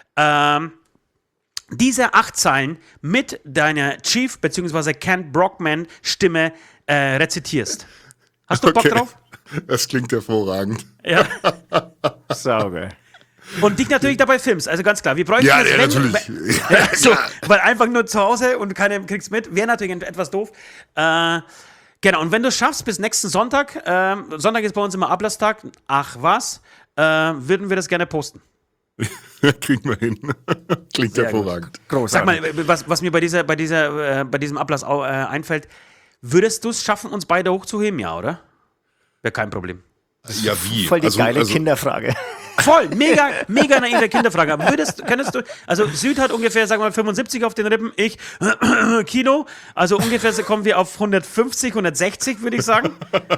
Diese 8 Zeilen mit deiner Chief bzw. Kent Brockman Stimme rezitierst. Hast du Bock drauf? Das klingt hervorragend. Ja. Saugeil. Und dich natürlich dabei filmst, also ganz klar. Wir bräuchten Ja, das, ja, wenn- natürlich. wenn- so, weil einfach nur zu Hause und keiner kriegt's mit, wäre natürlich etwas doof. Genau, und wenn du es schaffst bis nächsten Sonntag, Sonntag ist bei uns immer Ablasstag, würden wir das gerne posten. Kriegen wir hin. Klingt hervorragend. Sag Großartig. mal, was mir bei diesem Ablass einfällt, würdest du es schaffen, uns beide hochzuheben, ja, oder? Wäre kein Problem. Ja, wie? Voll die geile also, Kinderfrage. Voll, mega naive Kinderfrage. Aber könntest du, also Süd hat ungefähr, sagen wir mal, 75 auf den Rippen, ich Kilo, also ungefähr kommen wir auf 150, 160, würde ich sagen.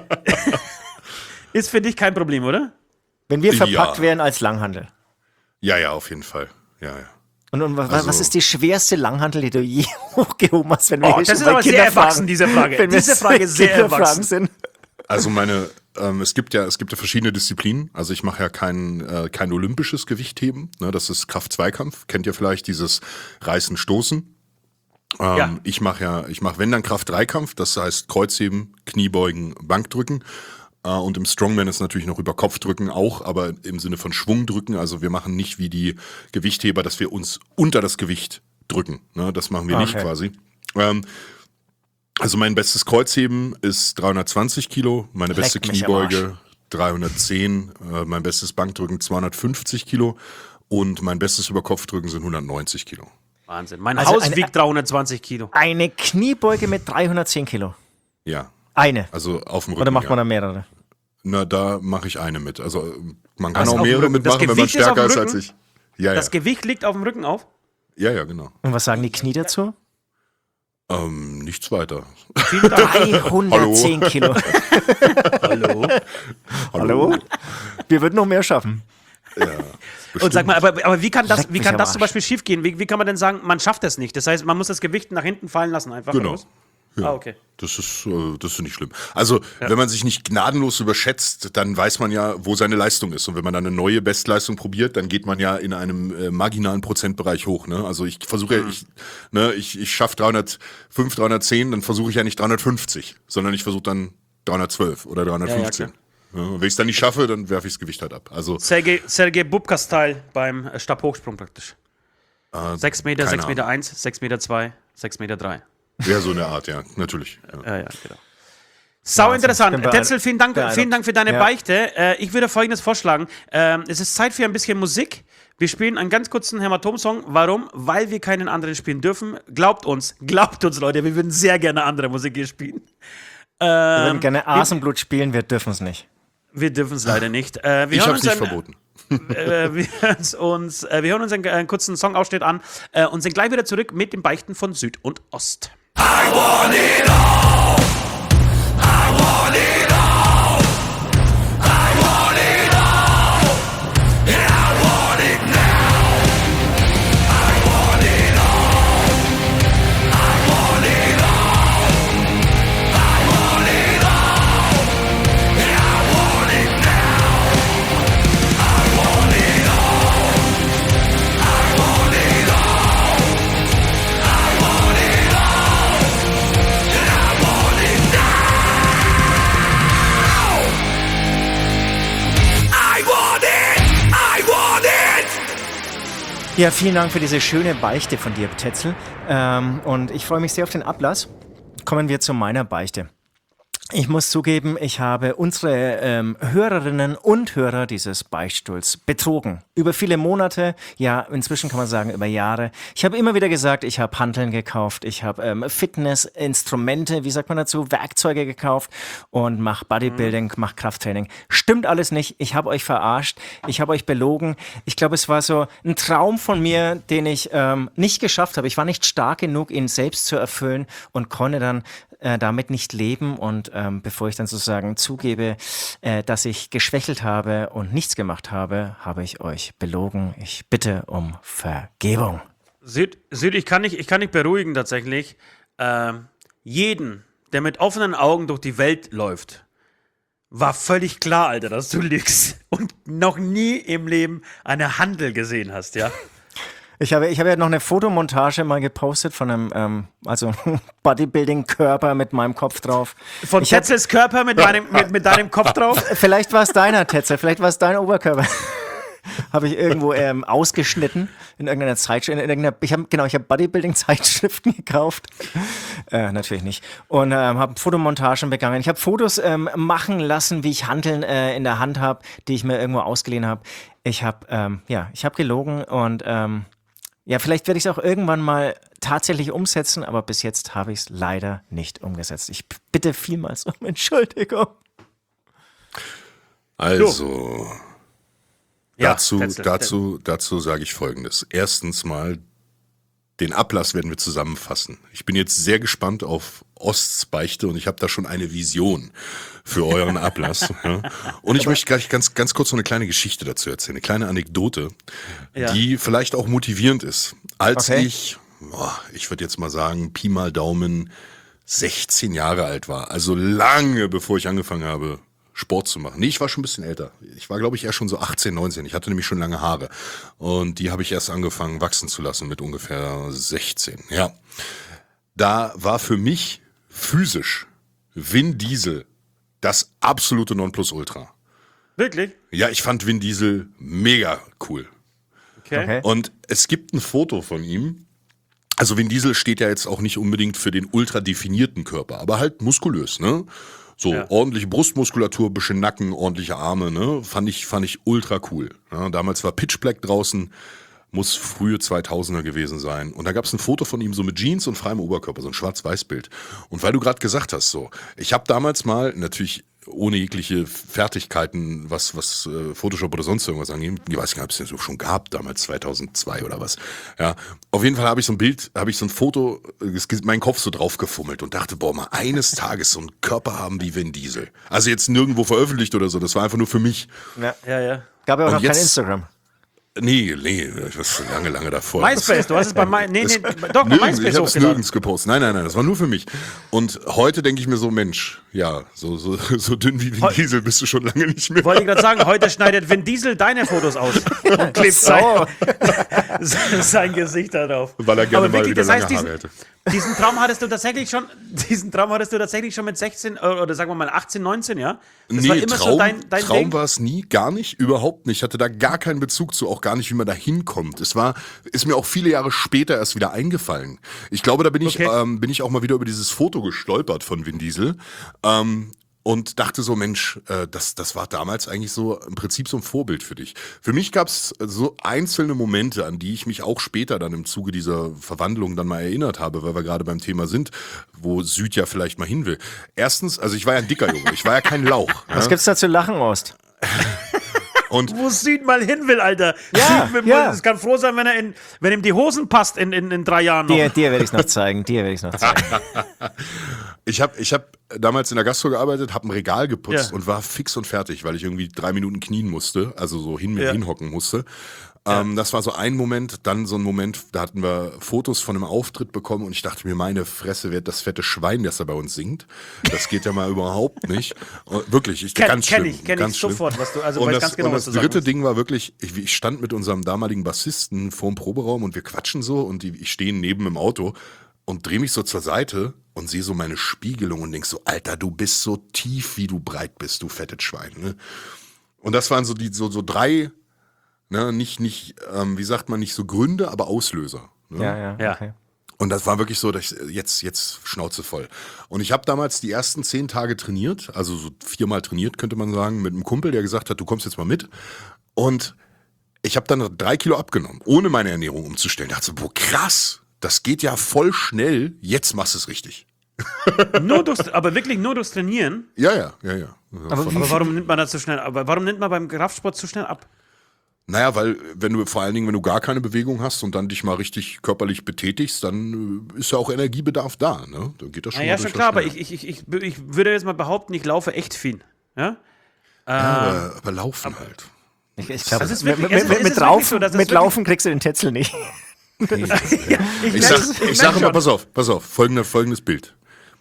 Ist für dich kein Problem, oder? Wenn wir verpackt wären als Langhantel. Ja, auf jeden Fall. Ja. Und was ist die schwerste Langhantel, die du je hochgehoben hast? Wenn wir das ist aber sehr erwachsen, diese Frage. Diese Frage ist sehr erwachsen. Sind. Also es gibt ja verschiedene Disziplinen. Also ich mache ja kein olympisches Gewichtheben. Ne? Das ist Kraft-Zweikampf. Kennt ihr vielleicht dieses Reißen, Stoßen? Ja. Ich mache wenn dann Kraft-Dreikampf. Das heißt Kreuzheben, Kniebeugen, Bankdrücken. Und im Strongman ist natürlich noch über Kopfdrücken auch, aber im Sinne von Schwungdrücken. Also wir machen nicht wie die Gewichtheber, dass wir uns unter das Gewicht drücken. Ne? Das machen wir nicht quasi. Also mein bestes Kreuzheben ist 320 Kilo, meine beste Kniebeuge 310, mein bestes Bankdrücken 250 Kilo und mein bestes Überkopfdrücken sind 190 Kilo. Wahnsinn. Mein Haus wiegt 320 Kilo. Eine Kniebeuge mit 310 Kilo? Ja. Eine? Also auf dem Rücken. Oder macht man da mehrere? Na, da mache ich eine mit. Also man kann Also auch mehrere mitmachen, wenn man stärker ist als ich. Ja. Das Gewicht liegt auf dem Rücken auf? Ja, genau. Und was sagen die Knie dazu? Nichts weiter. 310 Kilo. Hallo? Wir würden noch mehr schaffen. Ja, und sag mal, aber wie kann das Arsch. zum Beispiel schief gehen? Wie kann man denn sagen, man schafft das nicht? Das heißt, man muss das Gewicht nach hinten fallen lassen einfach. Genau. Ja. Okay. Das ist nicht schlimm. Also, wenn man sich nicht gnadenlos überschätzt, dann weiß man ja, wo seine Leistung ist. Und wenn man dann eine neue Bestleistung probiert, dann geht man ja in einem marginalen Prozentbereich hoch. Ne? Also ich versuche ich schaffe 305, 310, dann versuche ich ja nicht 350, sondern ich versuche dann 312 oder 315. Ja, wenn ich es dann nicht schaffe, dann werfe ich das Gewicht halt ab. Also Sergej Bubka-Style beim Stabhochsprung praktisch. 6 Meter, 6 Meter 1, 6 Meter 2, 6 Meter 3. Ja, so eine Art, ja, natürlich. Ja, genau. Sau interessant. Tetzel, vielen Dank für deine Beichte. Ich würde Folgendes vorschlagen. Es ist Zeit für ein bisschen Musik. Wir spielen einen ganz kurzen Hämatom-Song. Warum? Weil wir keinen anderen spielen dürfen. Glaubt uns, Leute, wir würden sehr gerne andere Musik hier spielen. Wir würden gerne Asenblut spielen, wir dürfen es nicht. Wir dürfen es leider nicht. Ich habe es nicht verboten. Wir hören uns einen kurzen Songausschnitt an und sind gleich wieder zurück mit den Beichten von Süd und Ost. I want it all. I want it all. I want it all. And I want it now. I want it all. I want it all. I want it all. And I want it now. I want it all. I want it all. I want it all. Ja, vielen Dank für diese schöne Beichte von dir, Tetzel. Und ich freue mich sehr auf den Ablass. Kommen wir zu meiner Beichte. Ich muss zugeben, ich habe unsere Hörerinnen und Hörer dieses Beichtstuhls betrogen. Über viele Monate, ja, inzwischen kann man sagen über Jahre. Ich habe immer wieder gesagt, ich habe Hanteln gekauft, ich habe Fitnessinstrumente, wie sagt man dazu, Werkzeuge gekauft und mache Bodybuilding, mache Krafttraining. Stimmt alles nicht, ich habe euch verarscht, ich habe euch belogen. Ich glaube, es war so ein Traum von mir, den ich nicht geschafft habe. Ich war nicht stark genug, ihn selbst zu erfüllen und konnte dann damit nicht leben und bevor ich dann sozusagen zugebe, dass ich geschwächelt habe und nichts gemacht habe, habe ich euch belogen. Ich bitte um Vergebung. Süd, ich kann nicht beruhigen tatsächlich. Jeden, der mit offenen Augen durch die Welt läuft, war völlig klar, Alter, dass du lügst und noch nie im Leben eine Handel gesehen hast, ja? Ich habe ja noch eine Fotomontage mal gepostet von einem Bodybuilding-Körper mit meinem Kopf drauf. Von Tetzels Körper mit deinem Kopf drauf? Vielleicht war es deiner, Tetzel, vielleicht war es dein Oberkörper. Habe ich irgendwo ausgeschnitten in irgendeiner Zeitschrift. Ich habe Bodybuilding-Zeitschriften gekauft. Natürlich nicht. Und habe Fotomontagen begangen. Ich habe Fotos machen lassen, wie ich Hanteln in der Hand habe, die ich mir irgendwo ausgeliehen habe. Ich habe gelogen und vielleicht werde ich es auch irgendwann mal tatsächlich umsetzen, aber bis jetzt habe ich es leider nicht umgesetzt. Ich bitte vielmals um Entschuldigung. Also. Ja, dazu sage ich Folgendes. Erstens mal, den Ablass werden wir zusammenfassen. Ich bin jetzt sehr gespannt auf Osts Beichte und ich habe da schon eine Vision für euren Ablass. Ja. Und ich möchte gleich ganz kurz noch eine kleine Geschichte dazu erzählen, eine kleine Anekdote, die vielleicht auch motivierend ist. Als ich würde jetzt mal sagen, Pi mal Daumen, 16 Jahre alt war, also lange bevor ich angefangen habe, Sport zu machen. Nee, ich war schon ein bisschen älter. Ich war, glaube ich, eher schon so 18, 19. Ich hatte nämlich schon lange Haare. Und die habe ich erst angefangen wachsen zu lassen mit ungefähr 16. Ja. Da war für mich physisch Vin Diesel das absolute Nonplusultra. Wirklich? Ja, ich fand Vin Diesel mega cool. Okay. Und es gibt ein Foto von ihm. Also Vin Diesel steht ja jetzt auch nicht unbedingt für den ultra definierten Körper, aber halt muskulös, ne? So, ordentliche Brustmuskulatur, bisschen Nacken, ordentliche Arme, ne? Fand ich ultra cool. Ja, damals war Pitch Black draußen, muss frühe 2000er gewesen sein. Und da gab es ein Foto von ihm so mit Jeans und freiem Oberkörper, so ein Schwarz-Weiß-Bild. Und weil du gerade gesagt hast, so, ich habe damals mal, natürlich ohne jegliche Fertigkeiten, was Photoshop oder sonst irgendwas angeht, ich weiß gar nicht, ob es das schon gab, damals 2002 oder was. Ja, auf jeden Fall habe ich so ein Foto, meinen Kopf so drauf gefummelt und dachte, boah, mal eines Tages so einen Körper haben wie Vin Diesel. Also jetzt nirgendwo veröffentlicht oder so, das war einfach nur für mich. Ja. Gab ja auch noch kein Instagram. Nee, ich war lange davor. MySpace, du hast es bei MySpace ich habe es hochgeladen. nirgends gepostet. Nein, das war nur für mich. Und heute denke ich mir so, Mensch, ja, so dünn wie Vin Diesel bist du schon lange nicht mehr. Wollte ich gerade sagen, heute schneidet Vin Diesel deine Fotos aus und klebt sein Gesicht darauf. Weil er gerne Aber mal wirklich, wieder das lange heißt, Haare hätte. Diesen Traum hattest du tatsächlich schon mit 16 oder sagen wir mal 18, 19, ja? Das war immer so dein Traum Ding? war es nie, gar nicht, überhaupt nicht. Ich hatte da gar keinen Bezug zu, auch gar nicht, wie man da hinkommt. Ist mir auch viele Jahre später erst wieder eingefallen. Ich glaube, da bin ich auch mal wieder über dieses Foto gestolpert von Vin Diesel. Und dachte so, Mensch, das war damals eigentlich so im Prinzip so ein Vorbild für dich. Für mich gab es so einzelne Momente, an die ich mich auch später dann im Zuge dieser Verwandlung dann mal erinnert habe, weil wir gerade beim Thema sind, wo Süd ja vielleicht mal hin will. Erstens, also ich war ja ein dicker Junge, ich war ja kein Lauch. Was gibt's da zu lachen, Ost? Und Wo Süd mal hin will, Alter. Ja, ja. Es kann froh sein, wenn ihm die Hosen passt in 3 Jahren noch. Dir werde ich es noch zeigen, ich hab damals in der Gastro gearbeitet, habe ein Regal geputzt Ja. und war fix und fertig, weil ich irgendwie 3 Minuten knien musste, also so hinhocken musste. Das war so ein Moment, dann so ein Moment, da hatten wir Fotos von einem Auftritt bekommen und ich dachte mir, meine Fresse wird das fette Schwein, das da bei uns singt. Das geht ja mal überhaupt nicht. Und wirklich, ganz schlimm. Kenn ich sofort, was du, also Und weiß das, ganz genau, und was das du dritte sagst. Ding war wirklich, ich stand mit unserem damaligen Bassisten vorm Proberaum und wir quatschen so und ich stehe neben im Auto und drehe mich so zur Seite und sehe so meine Spiegelung und denk so, Alter, du bist so tief, wie du breit bist, du fettes Schwein. Ne? Und das waren so so 3, ne, nicht, wie sagt man, nicht so Gründe, aber Auslöser. Ne? Ja. Okay. Und das war wirklich so, dass jetzt Schnauze voll. Und ich habe damals die ersten 10 Tage trainiert, also so 4-mal trainiert, könnte man sagen, mit einem Kumpel, der gesagt hat, du kommst jetzt mal mit. Und ich habe dann 3 Kilo abgenommen, ohne meine Ernährung umzustellen. Ich dachte so, boah, krass, das geht ja voll schnell, jetzt machst du es richtig. Aber wirklich nur durchs Trainieren? Ja. Aber Aber warum nimmt man das so schnell ab? Warum nimmt man beim Kraftsport so schnell ab? Naja, weil vor allen Dingen, wenn du gar keine Bewegung hast und dann dich mal richtig körperlich betätigst, dann ist ja auch Energiebedarf da, ne? Da geht das schon Ja, mal schon durchaus klar, aber schneller. ich würde jetzt mal behaupten, ich laufe echt viel. Ja? Aber laufen halt. Ich glaube, Das ist wirklich- es ist wirklich so, dass es mit wirklich- Laufen kriegst du den Tetzel nicht. Ich sag immer, pass auf, folgendes Bild.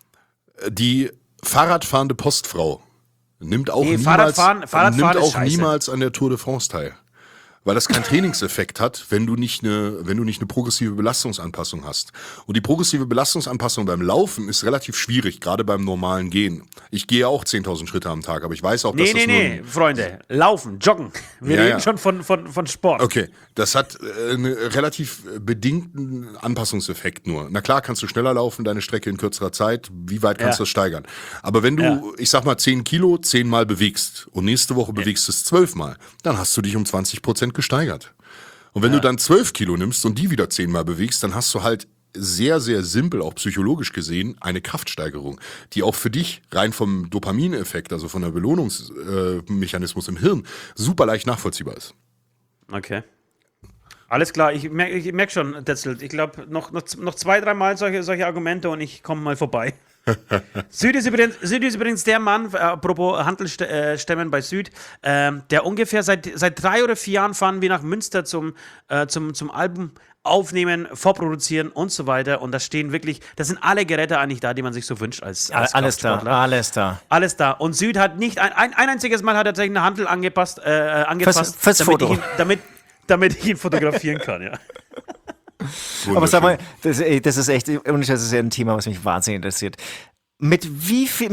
Die Fahrradfahrende Postfrau nimmt auch Nee, niemals, Fahrradfahren ist scheiße. niemals an der Tour de France teil. Weil das keinen Trainingseffekt hat, wenn du nicht eine progressive Belastungsanpassung hast. Und die progressive Belastungsanpassung beim Laufen ist relativ schwierig, gerade beim normalen Gehen. Ich gehe auch 10.000 Schritte am Tag, aber ich weiß auch, dass das nur... Freunde. Laufen, joggen. Wir Ja, reden ja. schon von Sport. Okay, das hat einen relativ bedingten Anpassungseffekt nur. Na klar, kannst du schneller laufen, deine Strecke in kürzerer Zeit. Wie weit kannst du das steigern? Aber wenn du, ich sag mal, 10 Kilo 10 Mal bewegst und nächste Woche bewegst du es 12 Mal, dann hast du dich um 20% gesteigert. Und wenn du dann 12 Kilo nimmst und die wieder 10 Mal bewegst, dann hast du halt sehr, sehr simpel, auch psychologisch gesehen, eine Kraftsteigerung, die auch für dich rein vom Dopamineffekt, also von der Belohnungsmechanismus im Hirn, super leicht nachvollziehbar ist. Okay. Alles klar, ich merk schon, Tetzel. Ich glaube, noch 2-3 Mal solche Argumente und ich komme mal vorbei. Süd ist übrigens der Mann, apropos Hantelstämmen bei Süd, der ungefähr seit 3 oder 4 Jahren fahren wir nach Münster zum Album aufnehmen, vorproduzieren und so weiter. Und das sind alle Geräte eigentlich da, die man sich so wünscht als Alles da, Kraftsportler. alles da. Und Süd hat nicht ein einziges Mal hat er tatsächlich eine Hantel angepasst, Fürs Foto. damit ich ihn fotografieren kann, ja. Aber sag mal, das ist echt, und das ist ja ein Thema, was mich wahnsinnig interessiert. Mit wie viel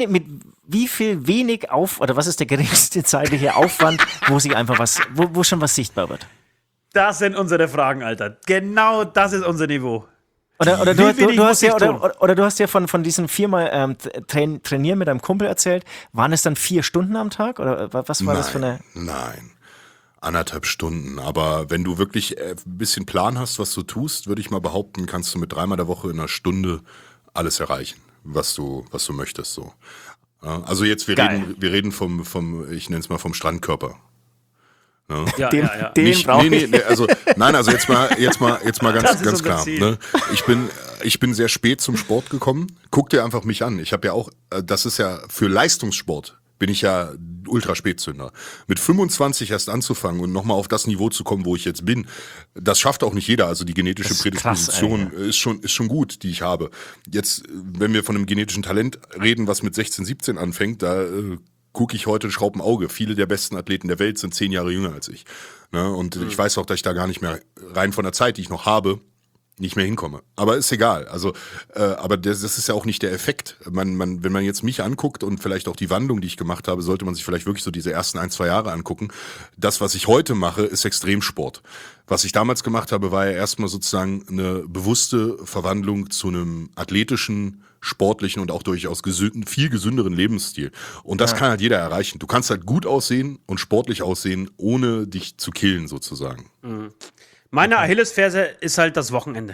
wenig oder was ist der geringste zeitliche Aufwand, wo sich einfach wo schon was sichtbar wird? Das sind unsere Fragen, Alter. Genau das ist unser Niveau. Oder du hast ja von diesen 4-mal Trainieren mit deinem Kumpel erzählt. Waren es dann 4 Stunden am Tag? Oder was war das für eine... Nein. 1,5 Stunden. Aber wenn du wirklich ein bisschen Plan hast, was du tust, würde ich mal behaupten, kannst du mit 3-mal der Woche in einer Stunde alles erreichen, was du möchtest. So. Ja, also jetzt, wir reden vom, ich nenne es mal vom Strandkörper. Ja? Also jetzt mal ganz klar. Ne? Ich bin sehr spät zum Sport gekommen. Guck dir einfach mich an. Ich habe ja auch, das ist ja für Leistungssport, bin ich ja Ultraspätzünder. Mit 25 erst anzufangen und nochmal auf das Niveau zu kommen, wo ich jetzt bin, das schafft auch nicht jeder. Also die genetische Prädisposition ist schon gut, die ich habe. Jetzt, wenn wir von einem genetischen Talent reden, was mit 16, 17 anfängt, da gucke ich heute schraub ein Auge. Viele der besten Athleten der Welt sind 10 Jahre jünger als ich. Ne? Und ich weiß auch, dass ich da gar nicht mehr rein von der Zeit, die ich noch habe, nicht mehr hinkomme. Aber ist egal. Also, aber das ist ja auch nicht der Effekt. Wenn man jetzt mich anguckt und vielleicht auch die Wandlung, die ich gemacht habe, sollte man sich vielleicht wirklich so diese ersten 1-2 Jahre angucken. Das, was ich heute mache, ist Extremsport. Was ich damals gemacht habe, war ja erstmal sozusagen eine bewusste Verwandlung zu einem athletischen, sportlichen und auch durchaus viel gesünderen Lebensstil. Und das kann halt jeder erreichen. Du kannst halt gut aussehen und sportlich aussehen, ohne dich zu killen sozusagen. Mhm. Meine Achillesferse ist halt das Wochenende.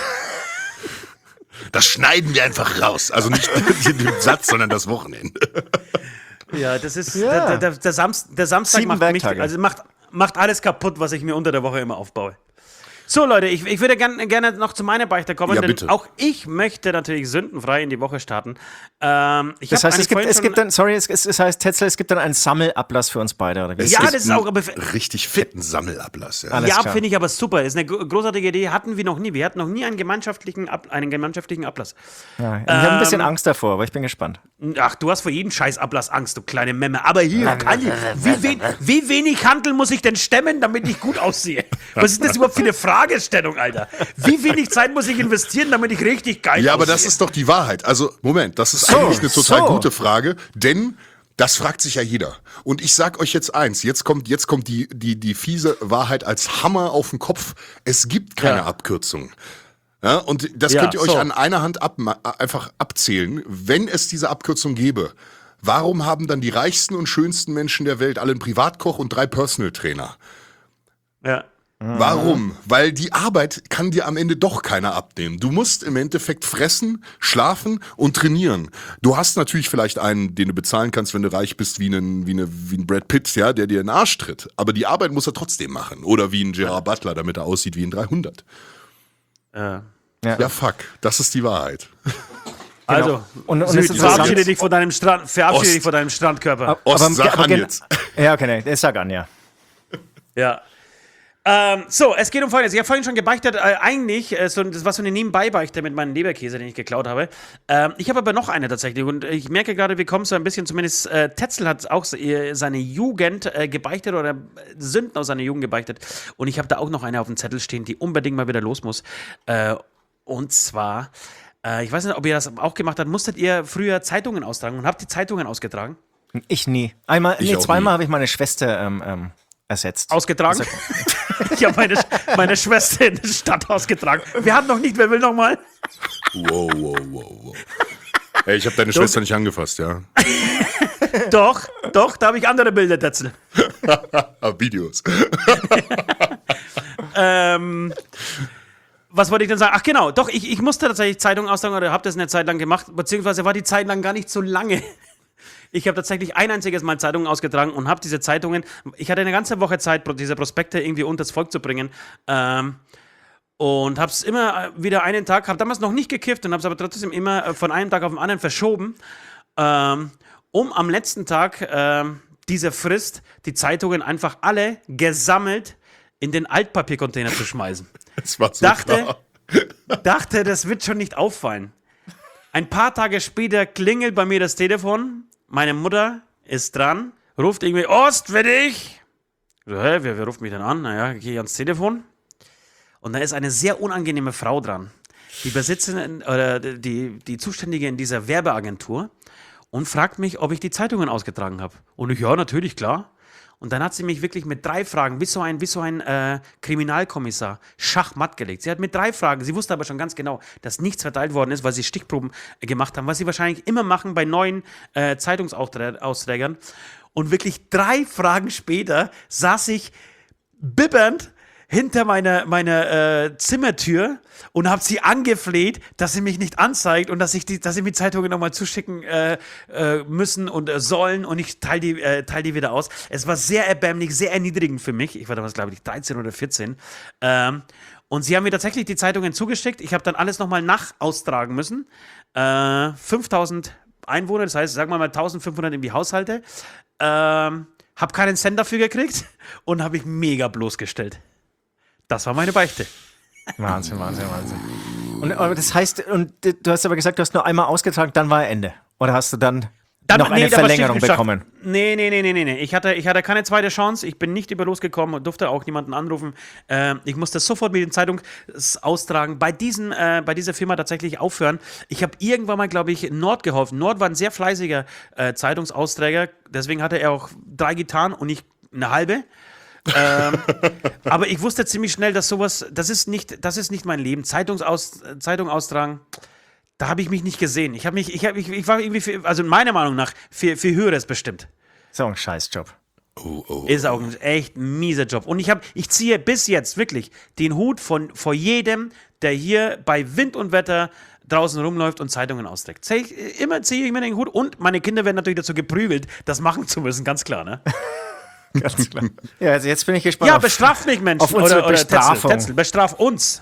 Das schneiden wir einfach raus. Also nicht den Satz, sondern das Wochenende. Ja, das ist der Samstag macht alles kaputt, was ich mir unter der Woche immer aufbaue. So, Leute, ich würde gerne noch zu meiner Beichte kommen, ja, denn bitte. auch ich möchte natürlich sündenfrei in die Woche starten. Das heißt, es gibt dann einen Sammelablass für uns beide, oder wie? Das ist auch richtig fetten Sammelablass. Ja, finde ich aber super. Ist eine großartige Idee. Hatten wir noch nie. Wir hatten noch nie einen gemeinschaftlichen Ablass. Ja, ich habe ein bisschen Angst davor, aber ich bin gespannt. Ach, du hast vor jedem Scheißablass Angst, du kleine Memme. Aber hier, Andi, wie wenig Hantel muss ich denn stemmen, damit ich gut aussehe? Was ist das überhaupt für eine Fragestellung, Alter? Wie wenig Zeit muss ich investieren, damit ich richtig geil aussehe? Ja, aber das ist doch die Wahrheit. Also, Moment, das ist eigentlich eine total gute Frage, denn das fragt sich ja jeder. Und ich sag euch jetzt eins, jetzt kommt die fiese Wahrheit als Hammer auf den Kopf. Es gibt keine Abkürzung. Ja, und das könnt ihr euch an einer Hand einfach abzählen. Wenn es diese Abkürzung gäbe, warum haben dann die reichsten und schönsten Menschen der Welt alle einen Privatkoch und 3 Personal Trainer? Ja. Warum? Weil die Arbeit kann dir am Ende doch keiner abnehmen. Du musst im Endeffekt fressen, schlafen und trainieren. Du hast natürlich vielleicht einen, den du bezahlen kannst, wenn du reich bist, wie ein Brad Pitt, ja, der dir in den Arsch tritt. Aber die Arbeit muss er trotzdem machen. Oder wie ein Gerard Butler, damit er aussieht wie ein 300. Ja, fuck. Das ist die Wahrheit. Also, und verabschiede dich von deinem Strandkörper. Sag an jetzt. Ja, okay, nee, sag an, ja. Ja. So, es geht um Folgendes. Ich habe vorhin schon gebeichtet, das war so eine Nebenbei-Beichte mit meinem Leberkäse, den ich geklaut habe. Ich habe aber noch eine tatsächlich und ich merke gerade, wir kommen so ein bisschen, zumindest Tetzel hat auch seine Jugend gebeichtet oder Sünden aus seiner Jugend gebeichtet und ich habe da auch noch eine auf dem Zettel stehen, die unbedingt mal wieder los muss. Und zwar, ich weiß nicht, ob ihr das auch gemacht habt, musstet ihr früher Zeitungen austragen und habt die Zeitungen ausgetragen? Ich nie. Zweimal habe ich meine Schwester ersetzt. Ausgetragen? Ich habe meine Schwester in der Stadt ausgetragen. Wir hatten noch nicht, wer will noch mal? Wow. Ey, ich habe deine Schwester nicht angefasst, ja? Doch, da habe ich andere Bilder, Tetzel. Videos. Was wollte ich denn sagen? Ach genau, doch, ich musste tatsächlich Zeitungen austragen oder habe das eine Zeit lang gemacht, beziehungsweise war die Zeit lang gar nicht so lange. Ich habe tatsächlich ein einziges Mal Zeitungen ausgetragen und habe diese Zeitungen, ich hatte eine ganze Woche Zeit, diese Prospekte irgendwie unters Volk zu bringen. Und habe es immer wieder einen Tag, habe damals noch nicht gekifft und habe es aber trotzdem immer von einem Tag auf den anderen verschoben, um am letzten Tag dieser Frist die Zeitungen einfach alle gesammelt in den Altpapiercontainer zu schmeißen. Das war so klar. Dachte, das wird schon nicht auffallen. Ein paar Tage später klingelt bei mir das Telefon, meine Mutter ist dran, ruft irgendwie, Ost, für dich. Ich so, hä, wer ruft mich denn an? Naja, gehe ich ans Telefon. Und da ist eine sehr unangenehme Frau dran. Die Besitzerin oder die Zuständige in dieser Werbeagentur und fragt mich, ob ich die Zeitungen ausgetragen habe. Und ich, ja, natürlich, klar. Und dann hat sie mich wirklich mit 3 Fragen, wie so ein Kriminalkommissar, schachmatt gelegt. Sie hat mit 3 Fragen, sie wusste aber schon ganz genau, dass nichts verteilt worden ist, weil sie Stichproben gemacht haben, was sie wahrscheinlich immer machen bei neuen Zeitungsausträgern. Und wirklich 3 Fragen später saß ich bibbernd hinter meiner Zimmertür und habe sie angefleht, dass sie mich nicht anzeigt und dass sie mir Zeitungen nochmal zuschicken müssen und sollen und ich teile die wieder aus. Es war sehr erbärmlich, sehr erniedrigend für mich. Ich war damals, glaube ich, 13 oder 14. Und sie haben mir tatsächlich die Zeitungen zugeschickt. Ich habe dann alles nochmal nachaustragen müssen. 5000 Einwohner, das heißt, sagen wir mal 1500 in die Haushalte. Habe keinen Cent dafür gekriegt und habe mich mega bloßgestellt. Das war meine Beichte. Wahnsinn. Und aber das heißt, und du hast aber gesagt, du hast nur einmal ausgetragen, dann war Ende. Oder hast du dann noch eine Verlängerung bekommen? Nee. Ich hatte keine zweite Chance. Ich bin nicht über losgekommen und durfte auch niemanden anrufen. Ich musste sofort mit den Zeitungsaustragen bei dieser Firma tatsächlich aufhören. Ich habe irgendwann mal, glaube ich, Nord geholfen. Nord war ein sehr fleißiger Zeitungsausträger. Deswegen hatte er auch 3 Gitarren und nicht eine halbe. Aber ich wusste ziemlich schnell, dass sowas, das ist nicht mein Leben. Zeitung austragen, da habe ich mich nicht gesehen. Ich war irgendwie, also meiner Meinung nach, für Höheres bestimmt. So ein Scheißjob. Ist auch ein echt mieser Job. Und ich ziehe bis jetzt wirklich den Hut vor jedem, der hier bei Wind und Wetter draußen rumläuft und Zeitungen austrägt. Ziehe ich mir den Hut und meine Kinder werden natürlich dazu geprügelt, das machen zu müssen, ganz klar, ne? Ganz klar. Ja, also jetzt bin ich gespannt. Ja, bestraft mich, Mensch. Auf unsere Bestrafung. Tetzel, bestraf uns.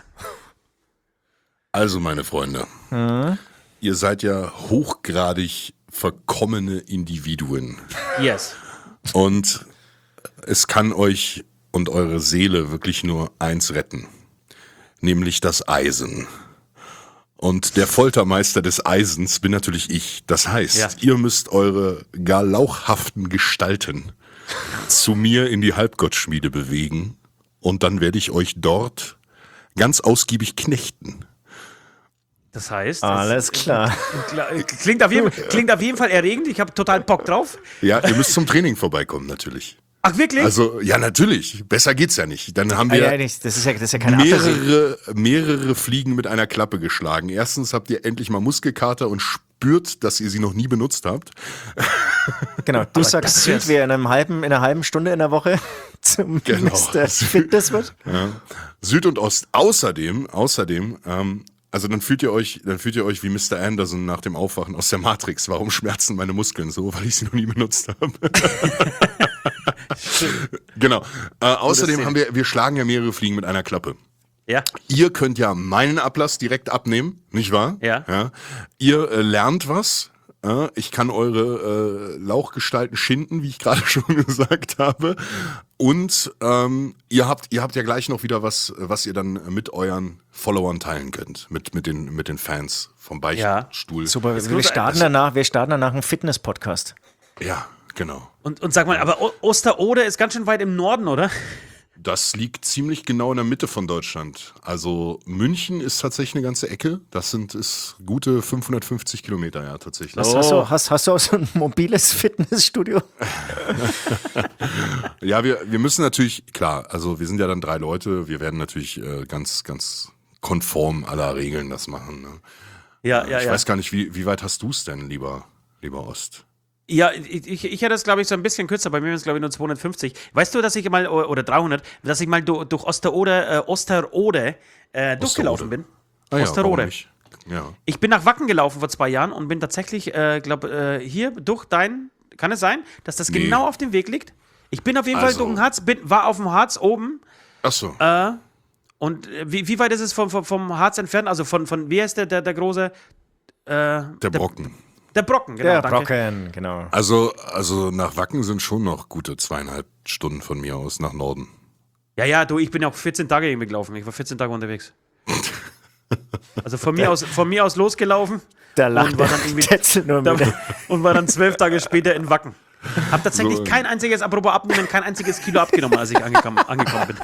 Also, meine Freunde, ihr seid ja hochgradig verkommene Individuen. Yes. Und es kann euch und eure Seele wirklich nur eins retten, nämlich das Eisen. Und der Foltermeister des Eisens bin natürlich ich. Das heißt, ihr müsst eure gar lauchhaften Gestalten zu mir in die Halbgottschmiede bewegen und dann werde ich euch dort ganz ausgiebig knechten. Das heißt... Alles klar. Klingt auf jeden Fall erregend. Ich habe total Bock drauf. Ja, ihr müsst zum Training vorbeikommen natürlich. Ach, wirklich? Also, ja, natürlich. Besser geht's ja nicht. Dann haben wir das ist ja keine Abwehr. mehrere Fliegen mit einer Klappe geschlagen. Erstens habt ihr endlich mal Muskelkater und spürt, dass ihr sie noch nie benutzt habt. Genau, du sagst, sind wir in einer halben Stunde in der Woche zum Mr. Fitness wird. Ja. Süd und Ost. Außerdem, also dann fühlt ihr euch wie Mr. Anderson nach dem Aufwachen aus der Matrix. Warum schmerzen meine Muskeln so? Weil ich sie noch nie benutzt habe. Genau. Außerdem wir schlagen ja mehrere Fliegen mit einer Klappe. Ja. Ihr könnt ja meinen Ablass direkt abnehmen, nicht wahr? Ja. Ihr lernt was. Ich kann eure Lauchgestalten schinden, wie ich gerade schon gesagt habe. Und ihr habt ja gleich noch wieder was ihr dann mit euren Followern teilen könnt. Mit den Fans vom Beichtstuhl. Ja. Super, wir starten danach einen Fitness-Podcast. Ja, genau. Und sag mal, aber Osterode ist ganz schön weit im Norden, oder? Das liegt ziemlich genau in der Mitte von Deutschland. Also München ist tatsächlich eine ganze Ecke. Das ist gute 550 Kilometer, ja, tatsächlich. Hast du auch so ein mobiles Fitnessstudio? Ja, wir müssen natürlich, klar, also wir sind ja dann 3 Leute, wir werden natürlich ganz, ganz konform aller Regeln das machen. Ne? Ja. Ich weiß gar nicht, wie weit hast du es denn, lieber Ost? Ja, ich hätte das, glaube ich, so ein bisschen kürzer. Bei mir ist es, glaube ich, nur 250. Weißt du, dass ich mal, oder 300, dass ich mal durch Osterode durchgelaufen bin? Ah, Osterode. Ja. Ich bin nach Wacken gelaufen vor 2 Jahren und bin tatsächlich, hier durch dein Kann es sein, dass das Nee. genau auf dem Weg liegt? Ich bin auf jeden Fall Also- durch den Harz, war auf dem Harz oben. Ach so. Und wie weit ist es vom Harz entfernt? Also von wie heißt der große? Der Brocken. Der Brocken, genau. Der danke. Brocken, genau. Also nach Wacken sind schon noch gute 2,5 Stunden von mir aus nach Norden. Ja, du, ich bin ja auch 14 Tage irgendwie gelaufen. Ich war 14 Tage unterwegs. Also von mir aus losgelaufen. Da lacht und war dann irgendwie Tetzel nur wieder. und war dann 12 Tage später in Wacken. Hab tatsächlich kein einziges, apropos abnehmen, kein einziges Kilo abgenommen, als ich angekommen bin.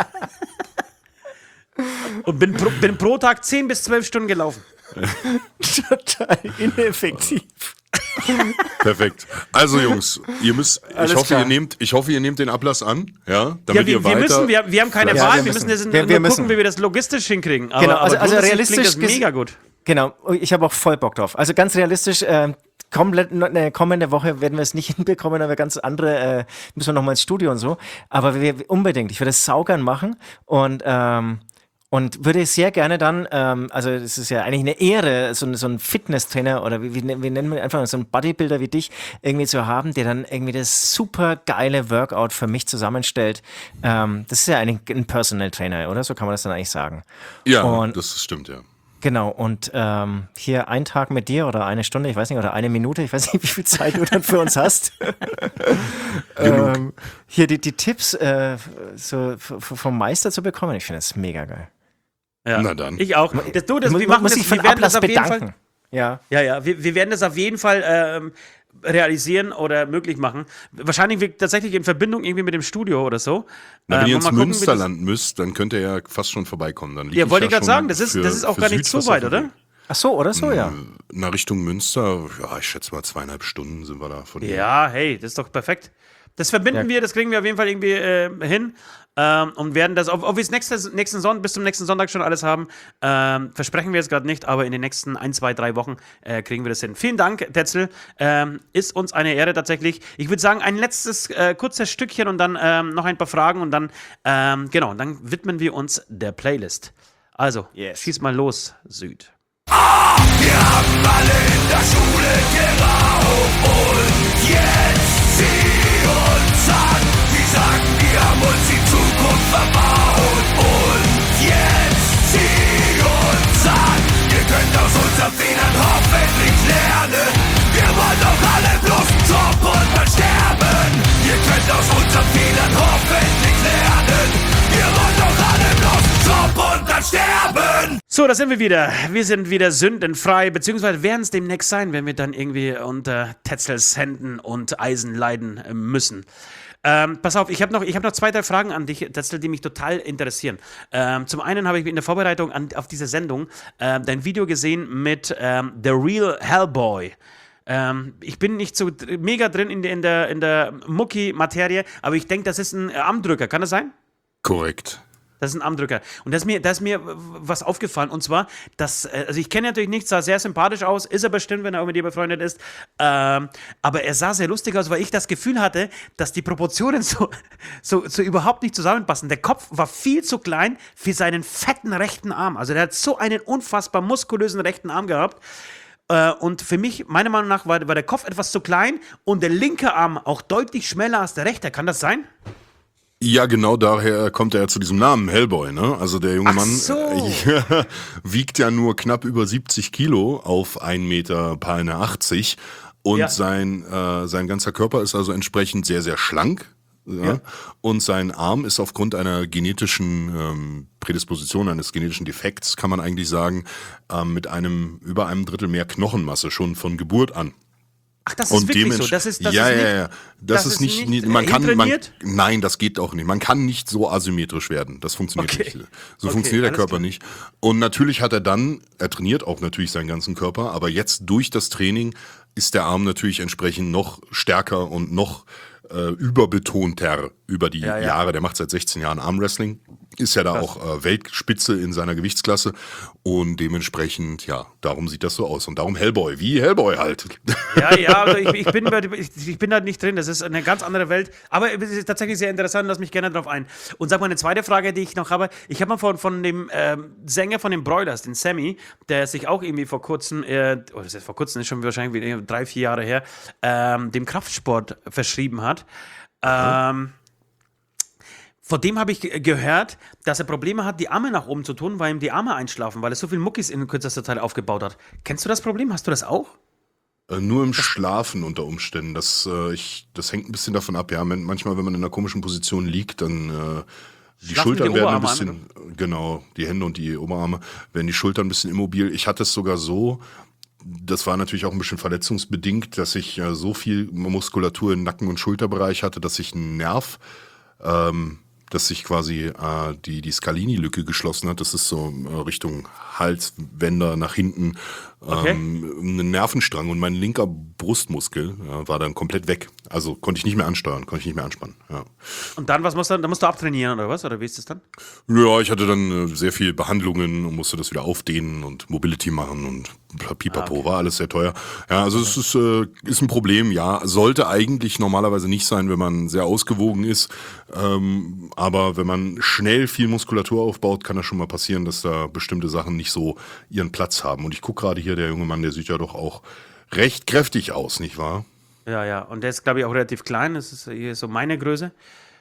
Und bin pro Tag 10 bis 12 Stunden gelaufen. Total ineffektiv. Perfekt. Also Jungs, ihr müsst, Alles ich hoffe, klar. ihr nehmt den Ablass an, ja, damit Ja, ihr wir weiter. haben keine Ja, Wahl, wir wir müssen müssen. jetzt Wir nur müssen. gucken, wie wir das logistisch hinkriegen. Aber, Genau, also grundsätzlich realistisch klingt das ges- mega gut. Genau, ich habe auch voll Bock drauf. Also ganz realistisch, kommende Woche werden wir es nicht hinbekommen, aber ganz andere, müssen wir nochmal ins Studio und so. Aber unbedingt, ich würde es saugern machen und würde sehr gerne dann, also es ist ja eigentlich eine Ehre, so ein Fitnesstrainer oder wie nennen wir einfach so einen Bodybuilder wie dich irgendwie zu haben, der dann irgendwie das super geile Workout für mich zusammenstellt. Das ist ja eigentlich ein Personal Trainer, oder? So kann man das dann eigentlich sagen. Ja, Und- das stimmt, ja. Genau, und hier ein Tag mit dir oder eine Stunde, ich weiß nicht, oder eine Minute, ich weiß nicht, wie viel Zeit du dann für uns hast. Hier die Tipps so vom Meister zu bekommen, ich finde das mega geil. Ja. Na dann. Ich auch. Wir machen muss das, ich für wir den werden das Ablass auf jeden bedanken. Fall. Ja. Ja, wir werden das auf jeden Fall realisieren oder möglich machen. Wahrscheinlich tatsächlich in Verbindung irgendwie mit dem Studio oder so. Na, wenn ihr ins mal gucken, wie Münsterland müsst, dann könnt ihr ja fast schon vorbeikommen. Dann lieg Ja, ich wollte ich gerade schon sagen, das ist auch für gar nicht so Südwasser weit, oder? verfügbar. Ach so, oder so, ja. Na, Richtung Münster, ja, ich schätze mal 2,5 Stunden sind wir da von hier. Ja, hey, das ist doch perfekt. Das verbinden wir, das kriegen wir auf jeden Fall irgendwie hin und werden das, ob wir es bis zum nächsten Sonntag schon alles haben, versprechen wir jetzt gerade nicht, aber in den nächsten 1, 2, 3 Wochen kriegen wir das hin. Vielen Dank, Tetzel. Ist uns eine Ehre tatsächlich. Ich würde sagen, ein letztes kurzes Stückchen und dann noch ein paar Fragen und dann, dann widmen wir uns der Playlist. Also, schieß mal los, Süd. Wir haben alle in der Schule geraucht und jetzt sieh uns an. Die sagen, wir haben uns die Zukunft verbaut und jetzt sieh uns an. Ihr könnt aus unseren Fehlern hoffentlich lernen. Wir wollen doch alle bloß einen Job und dann sterben. Ihr könnt aus unseren Fehlern hoffentlich lernen. Wir wollen doch alle bloß einen Job und dann sterben. So, da sind wir wieder. Wir sind wieder sündenfrei, beziehungsweise werden es demnächst sein, wenn wir dann irgendwie unter Tetzels Händen und Eisen leiden müssen. Pass auf, ich hab noch 2, 3 Fragen an dich, Tetzel, die mich total interessieren. Zum einen habe ich in der Vorbereitung auf diese Sendung dein Video gesehen mit The Real Hellboy. Ich bin nicht so mega drin in der Mucki-Materie, aber ich denke, das ist ein Armdrücker. Kann das sein? Korrekt. Das ist ein Armdrücker. Und da ist mir was aufgefallen. Und zwar, also ich kenne natürlich nicht, sah sehr sympathisch aus, ist er bestimmt, wenn er auch mit dir befreundet ist. Aber er sah sehr lustig aus, weil ich das Gefühl hatte, dass die Proportionen so überhaupt nicht zusammenpassen. Der Kopf war viel zu klein für seinen fetten rechten Arm. Also der hat so einen unfassbar muskulösen rechten Arm gehabt. Und für mich, meiner Meinung nach, war der Kopf etwas zu klein und der linke Arm auch deutlich schmäler als der rechte. Kann das sein? Ja, genau daher kommt er ja zu diesem Namen, Hellboy, ne? Also der junge Mann wiegt ja nur knapp über 70 Kilo auf 1,80 Meter und sein ganzer Körper ist also entsprechend sehr, sehr schlank. Ja? Und sein Arm ist aufgrund einer genetischen Prädisposition, eines genetischen Defekts, kann man eigentlich sagen, mit über einem Drittel mehr Knochenmasse schon von Geburt an. Ach, das ist wirklich so. Das ist nicht man kann, hintrainiert? nein, das geht auch nicht. Man kann nicht so asymmetrisch werden. Das funktioniert nicht. So funktioniert der alles Körper klar. nicht. Und natürlich hat er trainiert auch natürlich seinen ganzen Körper, aber jetzt durch das Training ist der Arm natürlich entsprechend noch stärker und noch überbetonter. über die Jahre. Der macht seit 16 Jahren Armwrestling, ist ja da auch Weltspitze in seiner Gewichtsklasse und dementsprechend, ja, darum sieht das so aus. Und darum Hellboy, wie Hellboy halt. Ja, also ich bin da nicht drin, das ist eine ganz andere Welt, aber es ist tatsächlich sehr interessant, lass mich gerne drauf ein. Und sag mal, eine zweite Frage, die ich noch habe, ich habe mal von dem Sänger von den Broilers, den Sammy, der sich auch irgendwie vor kurzem, das ist vor kurzem, ist schon wahrscheinlich 3-4 Jahre her, dem Kraftsport verschrieben hat. Von dem habe ich gehört, dass er Probleme hat, die Arme nach oben zu tun, weil ihm die Arme einschlafen, weil er so viel Muckis in kürzester Zeit aufgebaut hat. Kennst du das Problem? Hast du das auch? Nur im Schlafen unter Umständen. Das hängt ein bisschen davon ab. Ja, manchmal, wenn man in einer komischen Position liegt, dann die Schultern werden ein bisschen, genau, die Hände und die Oberarme werden die Schultern ein bisschen immobil. Ich hatte es sogar so, das war natürlich auch ein bisschen verletzungsbedingt, dass ich so viel Muskulatur im Nacken- und Schulterbereich hatte, dass ich einen Nerv, dass sich quasi die Scalini-Lücke geschlossen hat. Das ist so Richtung Halsbänder nach hinten, ein Nervenstrang und mein linker Brustmuskel war dann komplett weg. Also konnte ich nicht mehr ansteuern, konnte ich nicht mehr anspannen. Ja. Und dann, was musst du, dann musst du abtrainieren oder was? Oder wie ist das dann? Ja, ich hatte dann sehr viel Behandlungen und musste das wieder aufdehnen und Mobility machen und pipapo, war alles sehr teuer. Ja, also es ist ein Problem, ja. Sollte eigentlich normalerweise nicht sein, wenn man sehr ausgewogen ist. Aber wenn man schnell viel Muskulatur aufbaut, kann das schon mal passieren, dass da bestimmte Sachen nicht so ihren Platz haben. Und ich gucke gerade hier, der junge Mann, der sieht ja doch auch recht kräftig aus, nicht wahr? Ja. Und der ist, glaube ich, auch relativ klein. Das ist hier so meine Größe.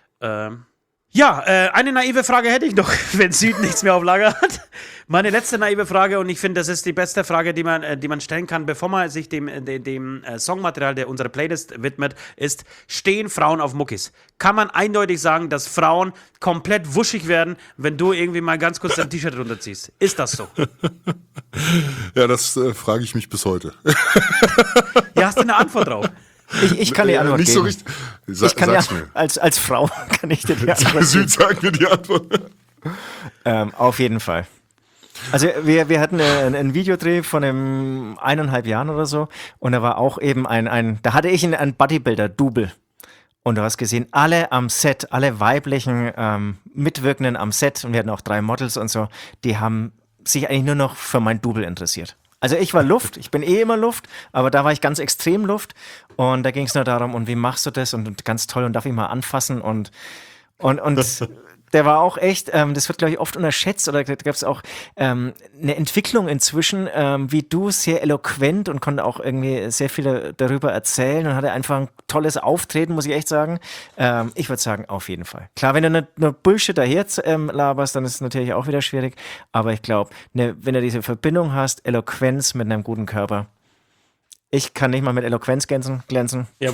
Eine naive Frage hätte ich noch, wenn Süd nichts mehr auf Lager hat. Meine letzte naive Frage, und ich finde, das ist die beste Frage, die man stellen kann, bevor man sich dem Songmaterial, der unserer Playlist widmet, ist: Stehen Frauen auf Muckis? Kann man eindeutig sagen, dass Frauen komplett wuschig werden, wenn du irgendwie mal ganz kurz dein T-Shirt runterziehst? Ist das so? Ja, das frage ich mich bis heute. Ja, hast du eine Antwort drauf? Ich kann die Antwort nicht geben. So richtig. Ich kann ja, als Frau kann ich dir die Antwort geben. Süd, sag mir die Antwort. Auf jeden Fall. Also wir hatten einen Videodreh von 1,5 Jahren oder so und da war auch eben da hatte ich einen Bodybuilder-Double. Und du hast gesehen, alle am Set, alle weiblichen Mitwirkenden am Set, und wir hatten auch 3 Models und so, die haben sich eigentlich nur noch für mein Double interessiert. Also ich war Luft, ich bin immer Luft, aber da war ich ganz extrem Luft und da ging es nur darum, und wie machst du das, und ganz toll, und darf ich mal anfassen, und der war auch echt, das wird, glaube ich, oft unterschätzt, oder da gab es auch eine Entwicklung inzwischen, wie du, sehr eloquent, und konnte auch irgendwie sehr viel darüber erzählen und hatte einfach ein tolles Auftreten, muss ich echt sagen. Ich würde sagen, auf jeden Fall. Klar, wenn du nicht nur Bullshit daher laberst, dann ist es natürlich auch wieder schwierig, aber ich glaube, wenn du diese Verbindung hast, Eloquenz mit einem guten Körper. Ich kann nicht mal mit Eloquenz glänzen. Ja,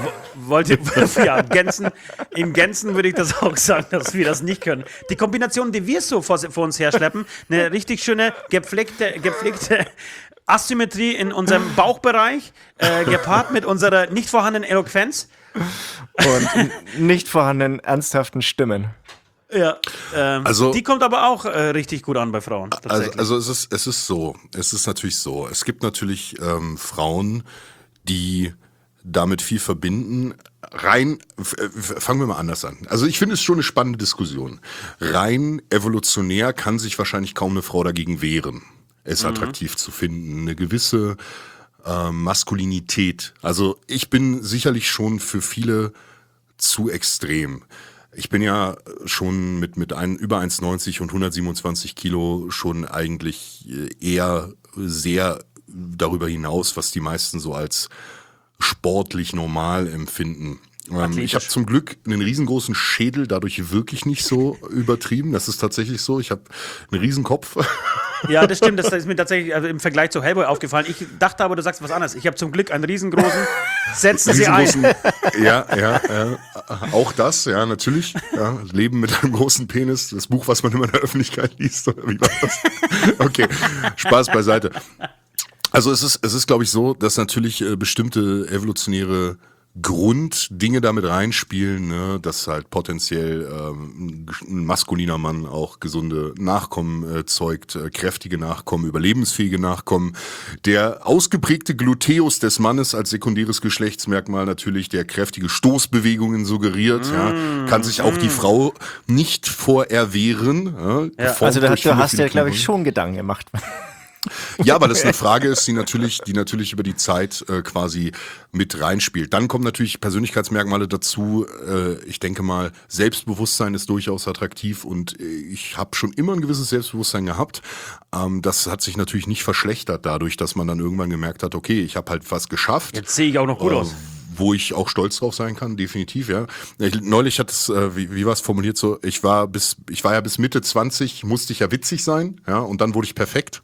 in Gänzen würde ich das auch sagen, dass wir das nicht können. Die Kombination, die wir so vor uns herschleppen, eine richtig schöne, gepflegte Asymmetrie in unserem Bauchbereich, gepaart mit unserer nicht vorhandenen Eloquenz. Und nicht vorhandenen ernsthaften Stimmen. Ja, die kommt aber auch richtig gut an bei Frauen. Also es ist natürlich so. Es gibt natürlich Frauen, die damit viel verbinden. Fangen wir mal anders an. Also ich finde es schon eine spannende Diskussion. Rein evolutionär kann sich wahrscheinlich kaum eine Frau dagegen wehren, es attraktiv zu finden. Eine gewisse Maskulinität. Also ich bin sicherlich schon für viele zu extrem. Ich bin ja schon mit über 1,90 und 127 Kilo schon eigentlich eher sehr darüber hinaus, was die meisten so als sportlich normal empfinden. Ich habe zum Glück einen riesengroßen Schädel, dadurch wirklich nicht so übertrieben. Das ist tatsächlich so. Ich habe einen riesen Kopf. Ja, das stimmt. Das ist mir tatsächlich im Vergleich zu Hellboy aufgefallen. Ich dachte aber, du sagst was anderes. Ich habe zum Glück einen riesengroßen. Setzen Sie ein. Ja. Auch das, ja, natürlich. Ja, Leben mit einem großen Penis. Das Buch, was man immer in der Öffentlichkeit liest. Oder wie war das? Okay, Spaß beiseite. Also es ist, glaube ich, so, dass natürlich bestimmte evolutionäre Grunddinge damit reinspielen, ne, dass halt potenziell ein maskuliner Mann auch gesunde Nachkommen zeugt, kräftige Nachkommen, überlebensfähige Nachkommen. Der ausgeprägte Gluteus des Mannes als sekundäres Geschlechtsmerkmal natürlich, der kräftige Stoßbewegungen suggeriert, kann sich auch die Frau nicht vor erwehren. Ja, also du hast ja, glaube ich, schon Gedanken gemacht. Ja, weil das eine Frage ist, die natürlich über die Zeit quasi mit reinspielt. Dann kommen natürlich Persönlichkeitsmerkmale dazu. Ich denke mal, Selbstbewusstsein ist durchaus attraktiv und ich habe schon immer ein gewisses Selbstbewusstsein gehabt. Das hat sich natürlich nicht verschlechtert dadurch, dass man dann irgendwann gemerkt hat, okay, ich habe halt was geschafft. Jetzt sehe ich auch noch gut aus. Wo ich auch stolz drauf sein kann, definitiv, ja. Neulich hat es, wie war es formuliert so, ich war ja bis Mitte 20, musste ich ja witzig sein, ja, und dann wurde ich perfekt.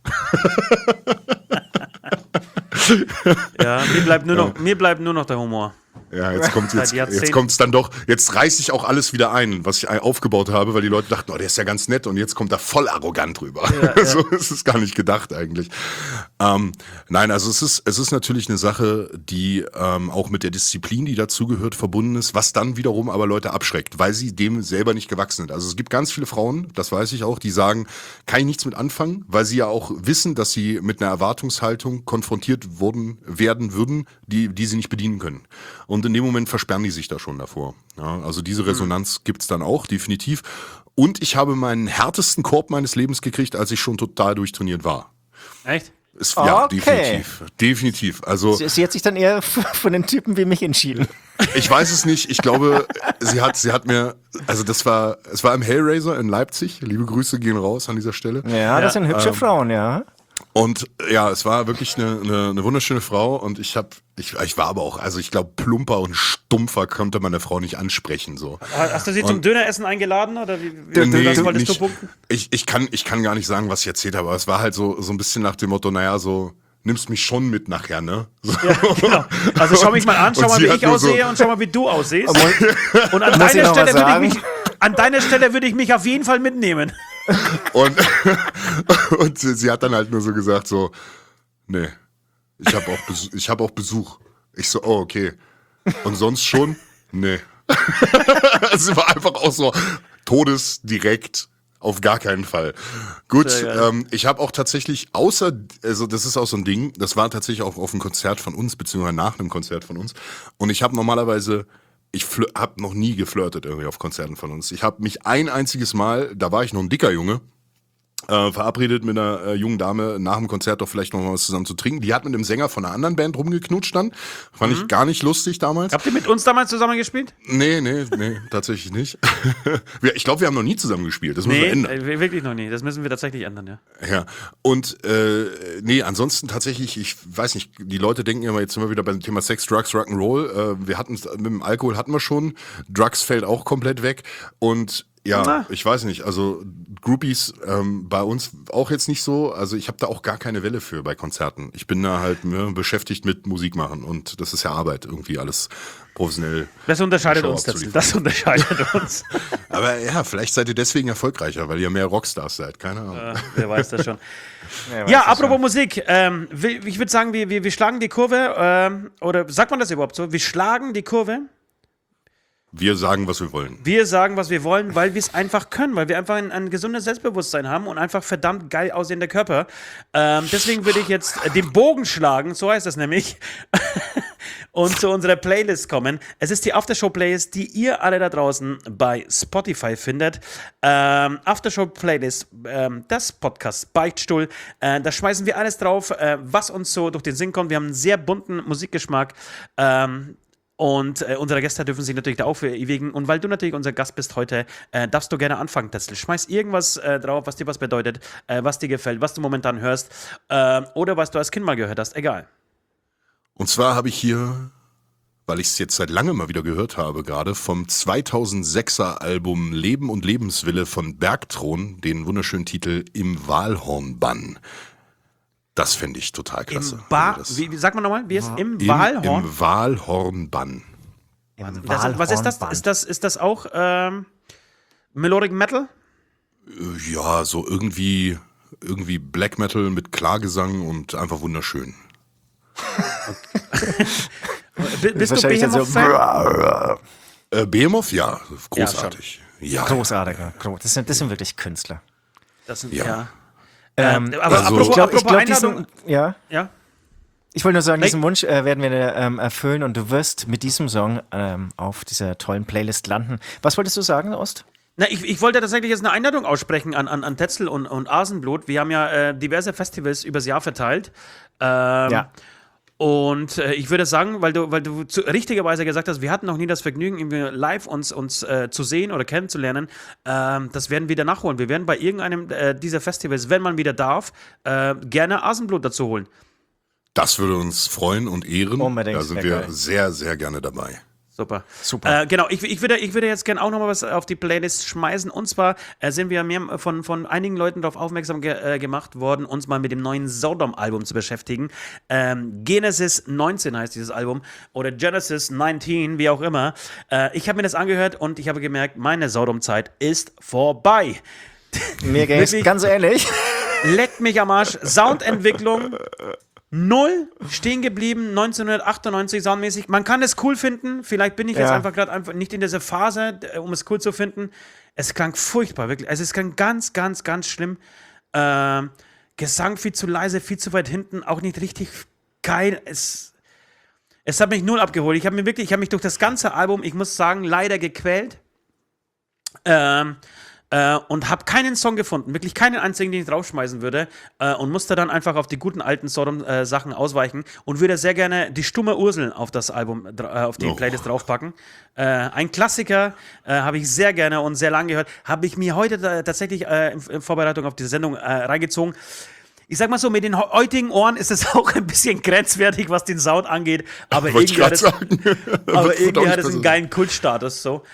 Ja, mir bleibt nur noch der Humor. Ja, jetzt kommt's dann doch, jetzt reiße ich auch alles wieder ein, was ich aufgebaut habe, weil die Leute dachten, oh, der ist ja ganz nett und jetzt kommt er voll arrogant rüber. Ja. So ist es gar nicht gedacht eigentlich. Nein, also es ist natürlich eine Sache, die auch mit der Disziplin, die dazugehört, verbunden ist, was dann wiederum aber Leute abschreckt, weil sie dem selber nicht gewachsen sind. Also es gibt ganz viele Frauen, das weiß ich auch, die sagen, kann ich nichts mit anfangen, weil sie ja auch wissen, dass sie mit einer Erwartungshaltung konfrontiert werden würden, die sie nicht bedienen können. Und in dem Moment versperren die sich da schon davor. Ja, also diese Resonanz gibt's dann auch, definitiv. Und ich habe meinen härtesten Korb meines Lebens gekriegt, als ich schon total durchtrainiert war. Echt? Ja, definitiv. Also sie hat sich dann eher von den Typen wie mich entschieden. Ich weiß es nicht. Ich glaube, sie hat mir, also es war im Hellraiser in Leipzig. Liebe Grüße gehen raus an dieser Stelle. Ja, das sind hübsche Frauen, ja. Und ja, es war wirklich eine wunderschöne Frau und ich war aber auch, also ich glaube, plumper und stumpfer konnte man der Frau nicht ansprechen. So. Hast du sie zum Döneressen eingeladen oder wie nee, wolltest du punkten? Ich kann gar nicht sagen, was ich erzählt habe, aber es war halt so ein bisschen nach dem Motto, naja, so, nimmst mich schon mit nachher, ne? So. Ja, genau. Also schau mich mal an, schau mal, wie ich aussehe und schau mal, wie du aussiehst. Und an deiner Stelle würde ich mich auf jeden Fall mitnehmen. Und sie hat dann halt nur so gesagt so, nee, ich hab auch Besuch. Ich so, oh, okay. Und sonst schon? Nee. Es war einfach auch so todesdirekt, auf gar keinen Fall. Gut, ich habe auch tatsächlich, also das ist auch so ein Ding, das war tatsächlich auch auf einem Konzert von uns, beziehungsweise nach einem Konzert von uns. Und ich habe normalerweise... Ich habe noch nie geflirtet irgendwie auf Konzerten von uns. Ich habe mich ein einziges Mal, da war ich noch ein dicker Junge, verabredet mit einer jungen Dame nach dem Konzert doch vielleicht noch mal was zusammen zu trinken. Die hat mit dem Sänger von einer anderen Band rumgeknutscht dann. Fand ich gar nicht lustig damals. Habt ihr mit uns damals zusammen gespielt? Nee, tatsächlich nicht. Ich glaube, wir haben noch nie zusammen gespielt. Das müssen wir ändern. Wirklich noch nie. Das müssen wir tatsächlich ändern, ja. Ja, und ansonsten tatsächlich, ich weiß nicht, die Leute denken immer, jetzt sind wir wieder beim Thema Sex, Drugs, Rock'n'Roll. Wir hatten mit dem Alkohol hatten wir schon. Drugs fällt auch komplett weg. Und ja, ich weiß nicht, also Groupies bei uns auch jetzt nicht so, also ich habe da auch gar keine Welle für bei Konzerten. Ich bin da halt beschäftigt mit Musik machen und das ist ja Arbeit, irgendwie alles professionell. Das unterscheidet uns, das unterscheidet uns. Aber ja, vielleicht seid ihr deswegen erfolgreicher, weil ihr mehr Rockstars seid, keine Ahnung. Wer weiß das schon. Ja, apropos Musik, ich würde sagen, wir schlagen die Kurve, oder sagt man das überhaupt so? Wir schlagen die Kurve. Wir sagen, was wir wollen. Wir sagen, was wir wollen, weil wir es einfach können, weil wir einfach ein gesundes Selbstbewusstsein haben und einfach verdammt geil aussehender Körper. Deswegen würde ich jetzt den Bogen schlagen, so heißt das nämlich, und zu unserer Playlist kommen. Es ist die Aftershow-Playlist, die ihr alle da draußen bei Spotify findet. Aftershow-Playlist des Podcasts Beichtstuhl. Da schmeißen wir alles drauf, was uns so durch den Sinn kommt. Wir haben einen sehr bunten Musikgeschmack. Und unsere Gäste dürfen sich natürlich da auch verewigen. Und weil du natürlich unser Gast bist heute, darfst du gerne anfangen, Tetzel. Schmeiß irgendwas drauf, was dir was bedeutet, was dir gefällt, was du momentan hörst oder was du als Kind mal gehört hast. Egal. Und zwar habe ich hier, weil ich es jetzt seit langem mal wieder gehört habe, gerade vom 2006er Album Leben und Lebenswille von Bergthron, den wunderschönen Titel Im Walhornbann. Das fände ich total klasse. Wie sagt man nochmal? Wie ist Im Walhorn? Im Walhornbann. Was ist das? Ist das auch Melodic Metal? Ja, so irgendwie Black Metal mit Klagesang und einfach wunderschön. Bist du Wahrscheinlich dann so. Behemoth-Fan? Behemoth, ja, großartig. Ja, Großartiger. Das sind wirklich Künstler. Das sind, Ja. ja. Aber Also- apropos glaub, Einladung. ja. Ja? Ich wollte nur sagen, Nein. diesen Wunsch werden wir erfüllen und du wirst mit diesem Song auf dieser tollen Playlist landen. Was wolltest du sagen, Ost? Na, ich wollte tatsächlich jetzt eine Einladung aussprechen an Tetzel und Asenblut. Wir haben ja diverse Festivals übers Jahr verteilt. Ja. Und ich würde sagen, weil du richtigerweise gesagt hast, wir hatten noch nie das Vergnügen, irgendwie live uns zu sehen oder kennenzulernen, das werden wir wieder nachholen. Wir werden bei irgendeinem dieser Festivals, wenn man wieder darf, gerne Asenblut dazu holen. das würde uns freuen und ehren. Unbedingt, Da sind wär wir geil. sehr, sehr gerne dabei. Super. Super. Genau, ich würde jetzt gerne auch noch mal was auf die Playlist schmeißen. Und zwar sind wir mehr von einigen Leuten darauf aufmerksam gemacht worden, uns mal mit dem neuen Sodom-Album zu beschäftigen. Genesis 19 heißt dieses Album. Oder Genesis 19, wie auch immer. Ich habe mir das angehört und ich habe gemerkt, meine Sodom-Zeit ist vorbei. Mir ging es wirklich- ganz ehrlich. Leckt mich am Arsch. Soundentwicklung 0, stehen geblieben, 1998 soundmäßig. Man kann es cool finden, vielleicht bin ich jetzt Ja. einfach nicht in dieser Phase, um es cool zu finden. Es klang furchtbar, wirklich. Also es klang ganz, ganz, ganz schlimm. Gesang viel zu leise, viel zu weit hinten, auch nicht richtig geil. Es hat mich null abgeholt. Ich habe mich durch das ganze Album, ich muss sagen, leider gequält. Und habe keinen Song gefunden, wirklich keinen einzigen, den ich draufschmeißen würde, und musste dann einfach auf die guten alten Sodom-Sachen ausweichen und würde sehr gerne die stumme Ursel auf das Album, auf die Playlist draufpacken. Ein Klassiker, habe ich sehr gerne und sehr lange gehört, habe ich mir heute tatsächlich in Vorbereitung auf diese Sendung reingezogen. Ich sag mal so, mit den heutigen Ohren ist es auch ein bisschen grenzwertig, was den Sound angeht, aber Wollte ich irgendwie gerade hat sagen. aber irgendwie hat es besser einen geilen Kultstatus. So.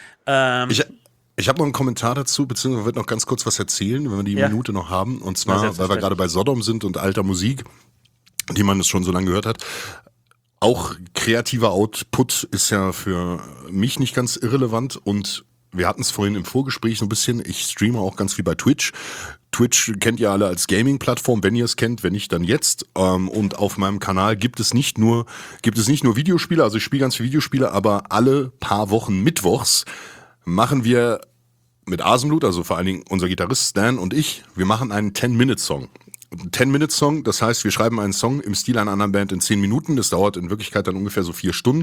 Ich habe noch einen Kommentar dazu, beziehungsweise wird noch ganz kurz was erzählen, wenn wir die Ja. Minute noch haben. Und Na, zwar, weil wir selbstverständlich. gerade bei Sodom sind und alter Musik, die man schon so lange gehört hat. Auch kreativer Output ist ja für mich nicht ganz irrelevant und wir hatten es vorhin im Vorgespräch so ein bisschen, ich streame auch ganz viel bei Twitch. Twitch kennt ihr alle als Gaming-Plattform, wenn ihr es kennt, wenn nicht, dann jetzt. Und auf meinem Kanal gibt es nicht nur Videospiele, also ich spiele ganz viele Videospiele, aber alle paar Wochen mittwochs machen wir mit Asenblut, also vor allen Dingen unser Gitarrist Stan und ich, wir machen einen 10-Minute-Song. 10-Minute-Song, das heißt, wir schreiben einen Song im Stil einer anderen Band in 10 Minuten. Das dauert in Wirklichkeit dann ungefähr so 4 Stunden.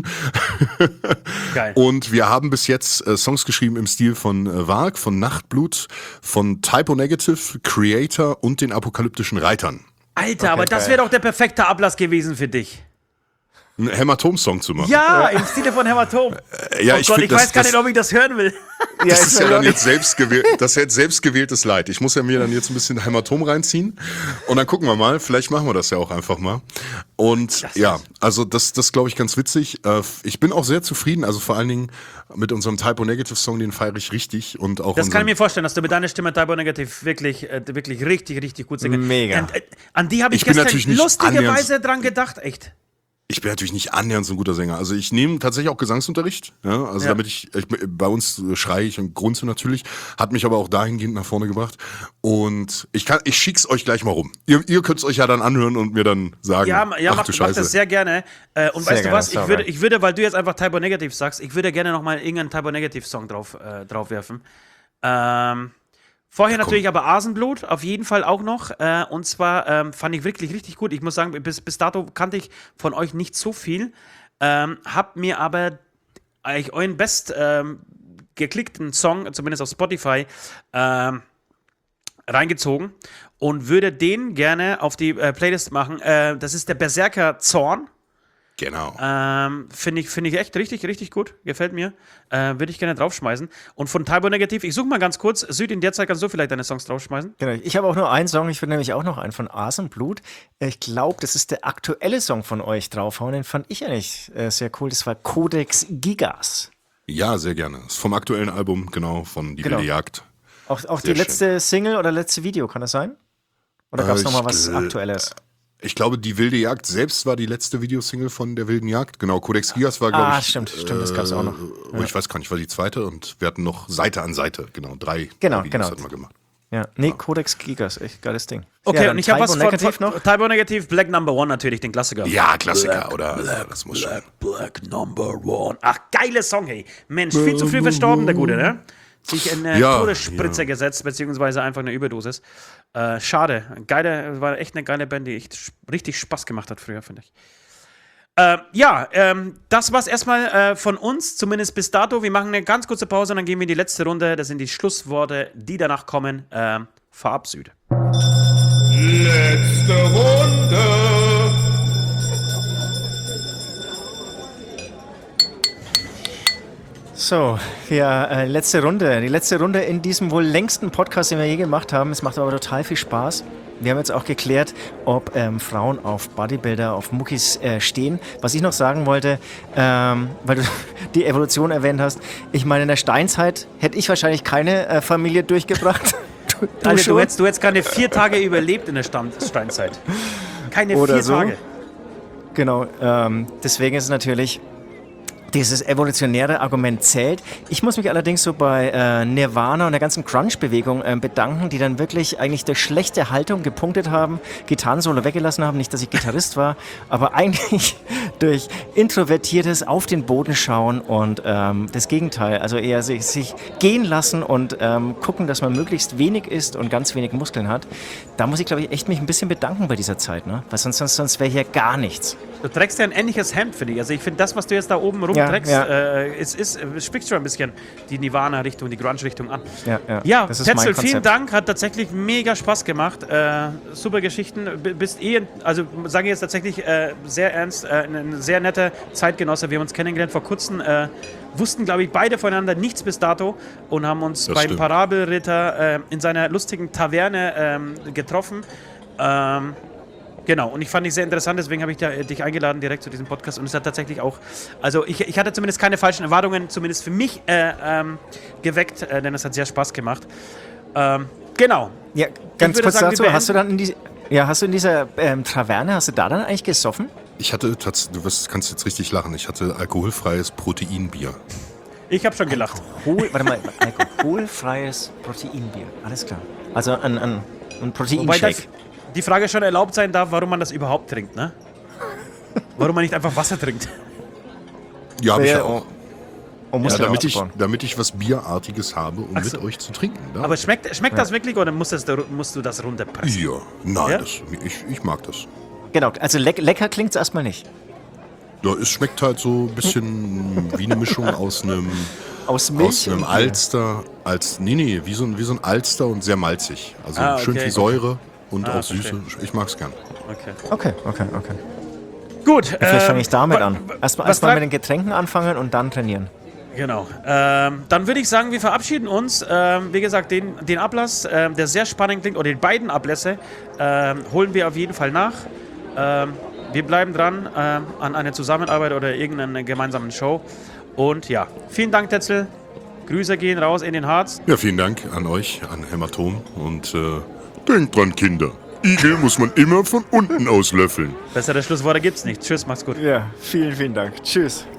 Geil. Und wir haben bis jetzt Songs geschrieben im Stil von Varg, von Nachtblut, von Typo Negative, Creator und den Apokalyptischen Reitern. Alter, aber das wäre doch der perfekte Ablass gewesen für dich. Einen Hämatom-Song zu machen. Ja, im Stile von Hämatom. Ja, Oh Gott, ich weiß gar nicht, ob ich das hören will. Das ist ja dann jetzt selbstgewähltes Leid. Ich muss ja mir dann jetzt ein bisschen Hämatom reinziehen und dann gucken wir mal. Vielleicht machen wir das ja auch einfach mal. Und ja, also das glaube ich ganz witzig. Ich bin auch sehr zufrieden, also vor allen Dingen mit unserem Typo Negative Song, den feiere ich richtig und auch Das kann ich mir vorstellen, dass du mit deiner Stimme Typo Negative wirklich richtig, richtig gut singst. Mega. An die habe ich Ich bin gestern natürlich nicht lustigerweise dran gedacht, echt. Ich bin natürlich nicht annähernd so ein guter Sänger. Also ich nehme tatsächlich auch Gesangsunterricht. Ja, also damit bei uns schreie ich und grunze natürlich. Hat mich aber auch dahingehend nach vorne gebracht. Und ich schick's euch gleich mal rum. Ihr könnt es euch ja dann anhören und mir dann sagen, Ja, ach mach du Scheiße. das sehr gerne. Und Sehr weißt du gerne, was, sauber. ich würde, weil du jetzt einfach Typo Negative sagst, ich würde gerne nochmal irgendeinen Typo Negative Song drauf werfen. Vorher natürlich aber Asenblut, auf jeden Fall auch noch. Und zwar fand ich wirklich richtig gut. Ich muss sagen, bis dato kannte ich von euch nicht so viel. Hab mir aber eigentlich euren geklickten Song, zumindest auf Spotify, reingezogen und würde den gerne auf die Playlist machen. Das ist der Berserker Zorn. Genau. Finde ich echt richtig gut. Gefällt mir. Würde ich gerne draufschmeißen. Und von Typo Negative, ich suche mal ganz kurz. Süd, in der Zeit kannst du vielleicht deine Songs draufschmeißen. Genau. Ich habe auch nur einen Song, ich würde nämlich auch noch einen von Asenblut. Ich glaube, das ist der aktuelle Song von euch draufhauen. Den fand ich eigentlich sehr cool. Das war Codex Gigas. Ja, sehr gerne. Ist vom aktuellen Album, genau, von Die Genau. wilde Jagd. Auch die Sehr letzte Single oder letzte Video, kann das sein? Oder gab es Ich nochmal was gl- Aktuelles? Ich glaube, Die wilde Jagd selbst war die letzte Videosingle von Der wilden Jagd. Genau, Codex Gigas war, glaube ich. Stimmt, das gab es auch noch. Ich weiß gar nicht, war die zweite und wir hatten noch Seite an Seite. Genau, 3 Genau, Videos genau. hatten wir gemacht. Ja, nee, Codex Gigas, echt geiles Ding. Okay, ja, und ich habe was Negativ noch. Typo Negative, Black Number One natürlich, den Klassiker. Ja, Klassiker, oder? Das muss schon. Black Number One. Ach, geiler Song, hey. Mensch, viel zu früh verstorben, der Gute, ne? Sich in eine Todesspritze gesetzt, beziehungsweise einfach eine Überdosis. Schade. War echt eine geile Band, die echt richtig Spaß gemacht hat früher, finde ich. Das war's erstmal von uns, zumindest bis dato. Wir machen eine ganz kurze Pause und dann gehen wir in die letzte Runde. Das sind die Schlussworte, die danach kommen. Verabschiede. Letzte Runde. So, ja, die letzte Runde in diesem wohl längsten Podcast, den wir je gemacht haben. Es macht aber total viel Spaß. Wir haben jetzt auch geklärt, ob Frauen auf Bodybuilder, auf Muckis stehen. Was ich noch sagen wollte, weil du die Evolution erwähnt hast, ich meine, in der Steinzeit hätte ich wahrscheinlich keine Familie durchgebracht. Du hättest keine 4 Tage überlebt in der Steinzeit. Keine 4 Tage. Genau, deswegen ist es natürlich... Dieses evolutionäre Argument zählt. Ich muss mich allerdings so bei Nirvana und der ganzen Grunge-Bewegung bedanken, die dann wirklich eigentlich durch schlechte Haltung gepunktet haben, Gitarrensolo weggelassen haben, nicht, dass ich Gitarrist war, aber eigentlich durch introvertiertes auf den Boden schauen und das Gegenteil, also eher sich gehen lassen und gucken, dass man möglichst wenig isst und ganz wenig Muskeln hat. Da muss ich, glaube ich, echt mich ein bisschen bedanken bei dieser Zeit, ne? Weil sonst wäre hier gar nichts. Du trägst ja ein ähnliches Hemd, finde ich. Also ich finde, das, was du jetzt da oben rumträgst, es spricht schon ein bisschen die Nirvana-Richtung, die Grunge-Richtung an. Ja, das ist Tetzel, mein Konzept. vielen Dank. Hat tatsächlich mega Spaß gemacht. Super Geschichten. Bist also sage ich jetzt tatsächlich sehr ernst, ein sehr netter Zeitgenosse. Wir haben uns kennengelernt vor kurzem, wussten, glaube ich, beide voneinander nichts bis dato und haben uns beim Parabelritter in seiner lustigen Taverne getroffen. Genau, und ich fand dich sehr interessant, deswegen habe ich dich eingeladen direkt zu diesem Podcast und es hat tatsächlich auch, also ich hatte zumindest keine falschen Erwartungen, zumindest für mich geweckt, denn es hat sehr Spaß gemacht. Genau. Ja, ganz kurz dazu, hast du in dieser Taverne, hast du da dann eigentlich gesoffen? Ich hatte, du kannst jetzt richtig lachen, ich hatte alkoholfreies Proteinbier. Ich habe schon gelacht. Alkoholfreies Proteinbier, alles klar. Also ein Proteinshake. Die Frage schon erlaubt sein darf, warum man das überhaupt trinkt, ne? Warum man nicht einfach Wasser trinkt. Ja, habe ich auch. Damit ich was Bierartiges habe, um mit euch zu trinken. Da. Aber schmeckt das wirklich oder musst du das runterpressen? Ja, nein, ich mag das. Genau, also lecker klingt es erstmal nicht. Ja, es schmeckt halt so ein bisschen wie eine Mischung aus einem Alster, wie so ein Alster und sehr malzig. Also schön viel Säure. Und auch Süße. Ich mag es gern. Okay. Gut. Vielleicht fange ich damit an. Erstmal mit den Getränken anfangen und dann trainieren. Genau. Dann würde ich sagen, wir verabschieden uns. Wie gesagt, den Ablass, der sehr spannend klingt, oder die beiden Ablässe, holen wir auf jeden Fall nach. Wir bleiben dran an einer Zusammenarbeit oder irgendeiner gemeinsamen Show. Und ja, vielen Dank, Tetzel. Grüße gehen raus in den Harz. Ja, vielen Dank an euch, an Hämatom. Und denkt dran, Kinder. Igel muss man immer von unten aus löffeln. Bessere Schlussworte gibt's nicht. Tschüss, macht's gut. Ja, vielen Dank. Tschüss.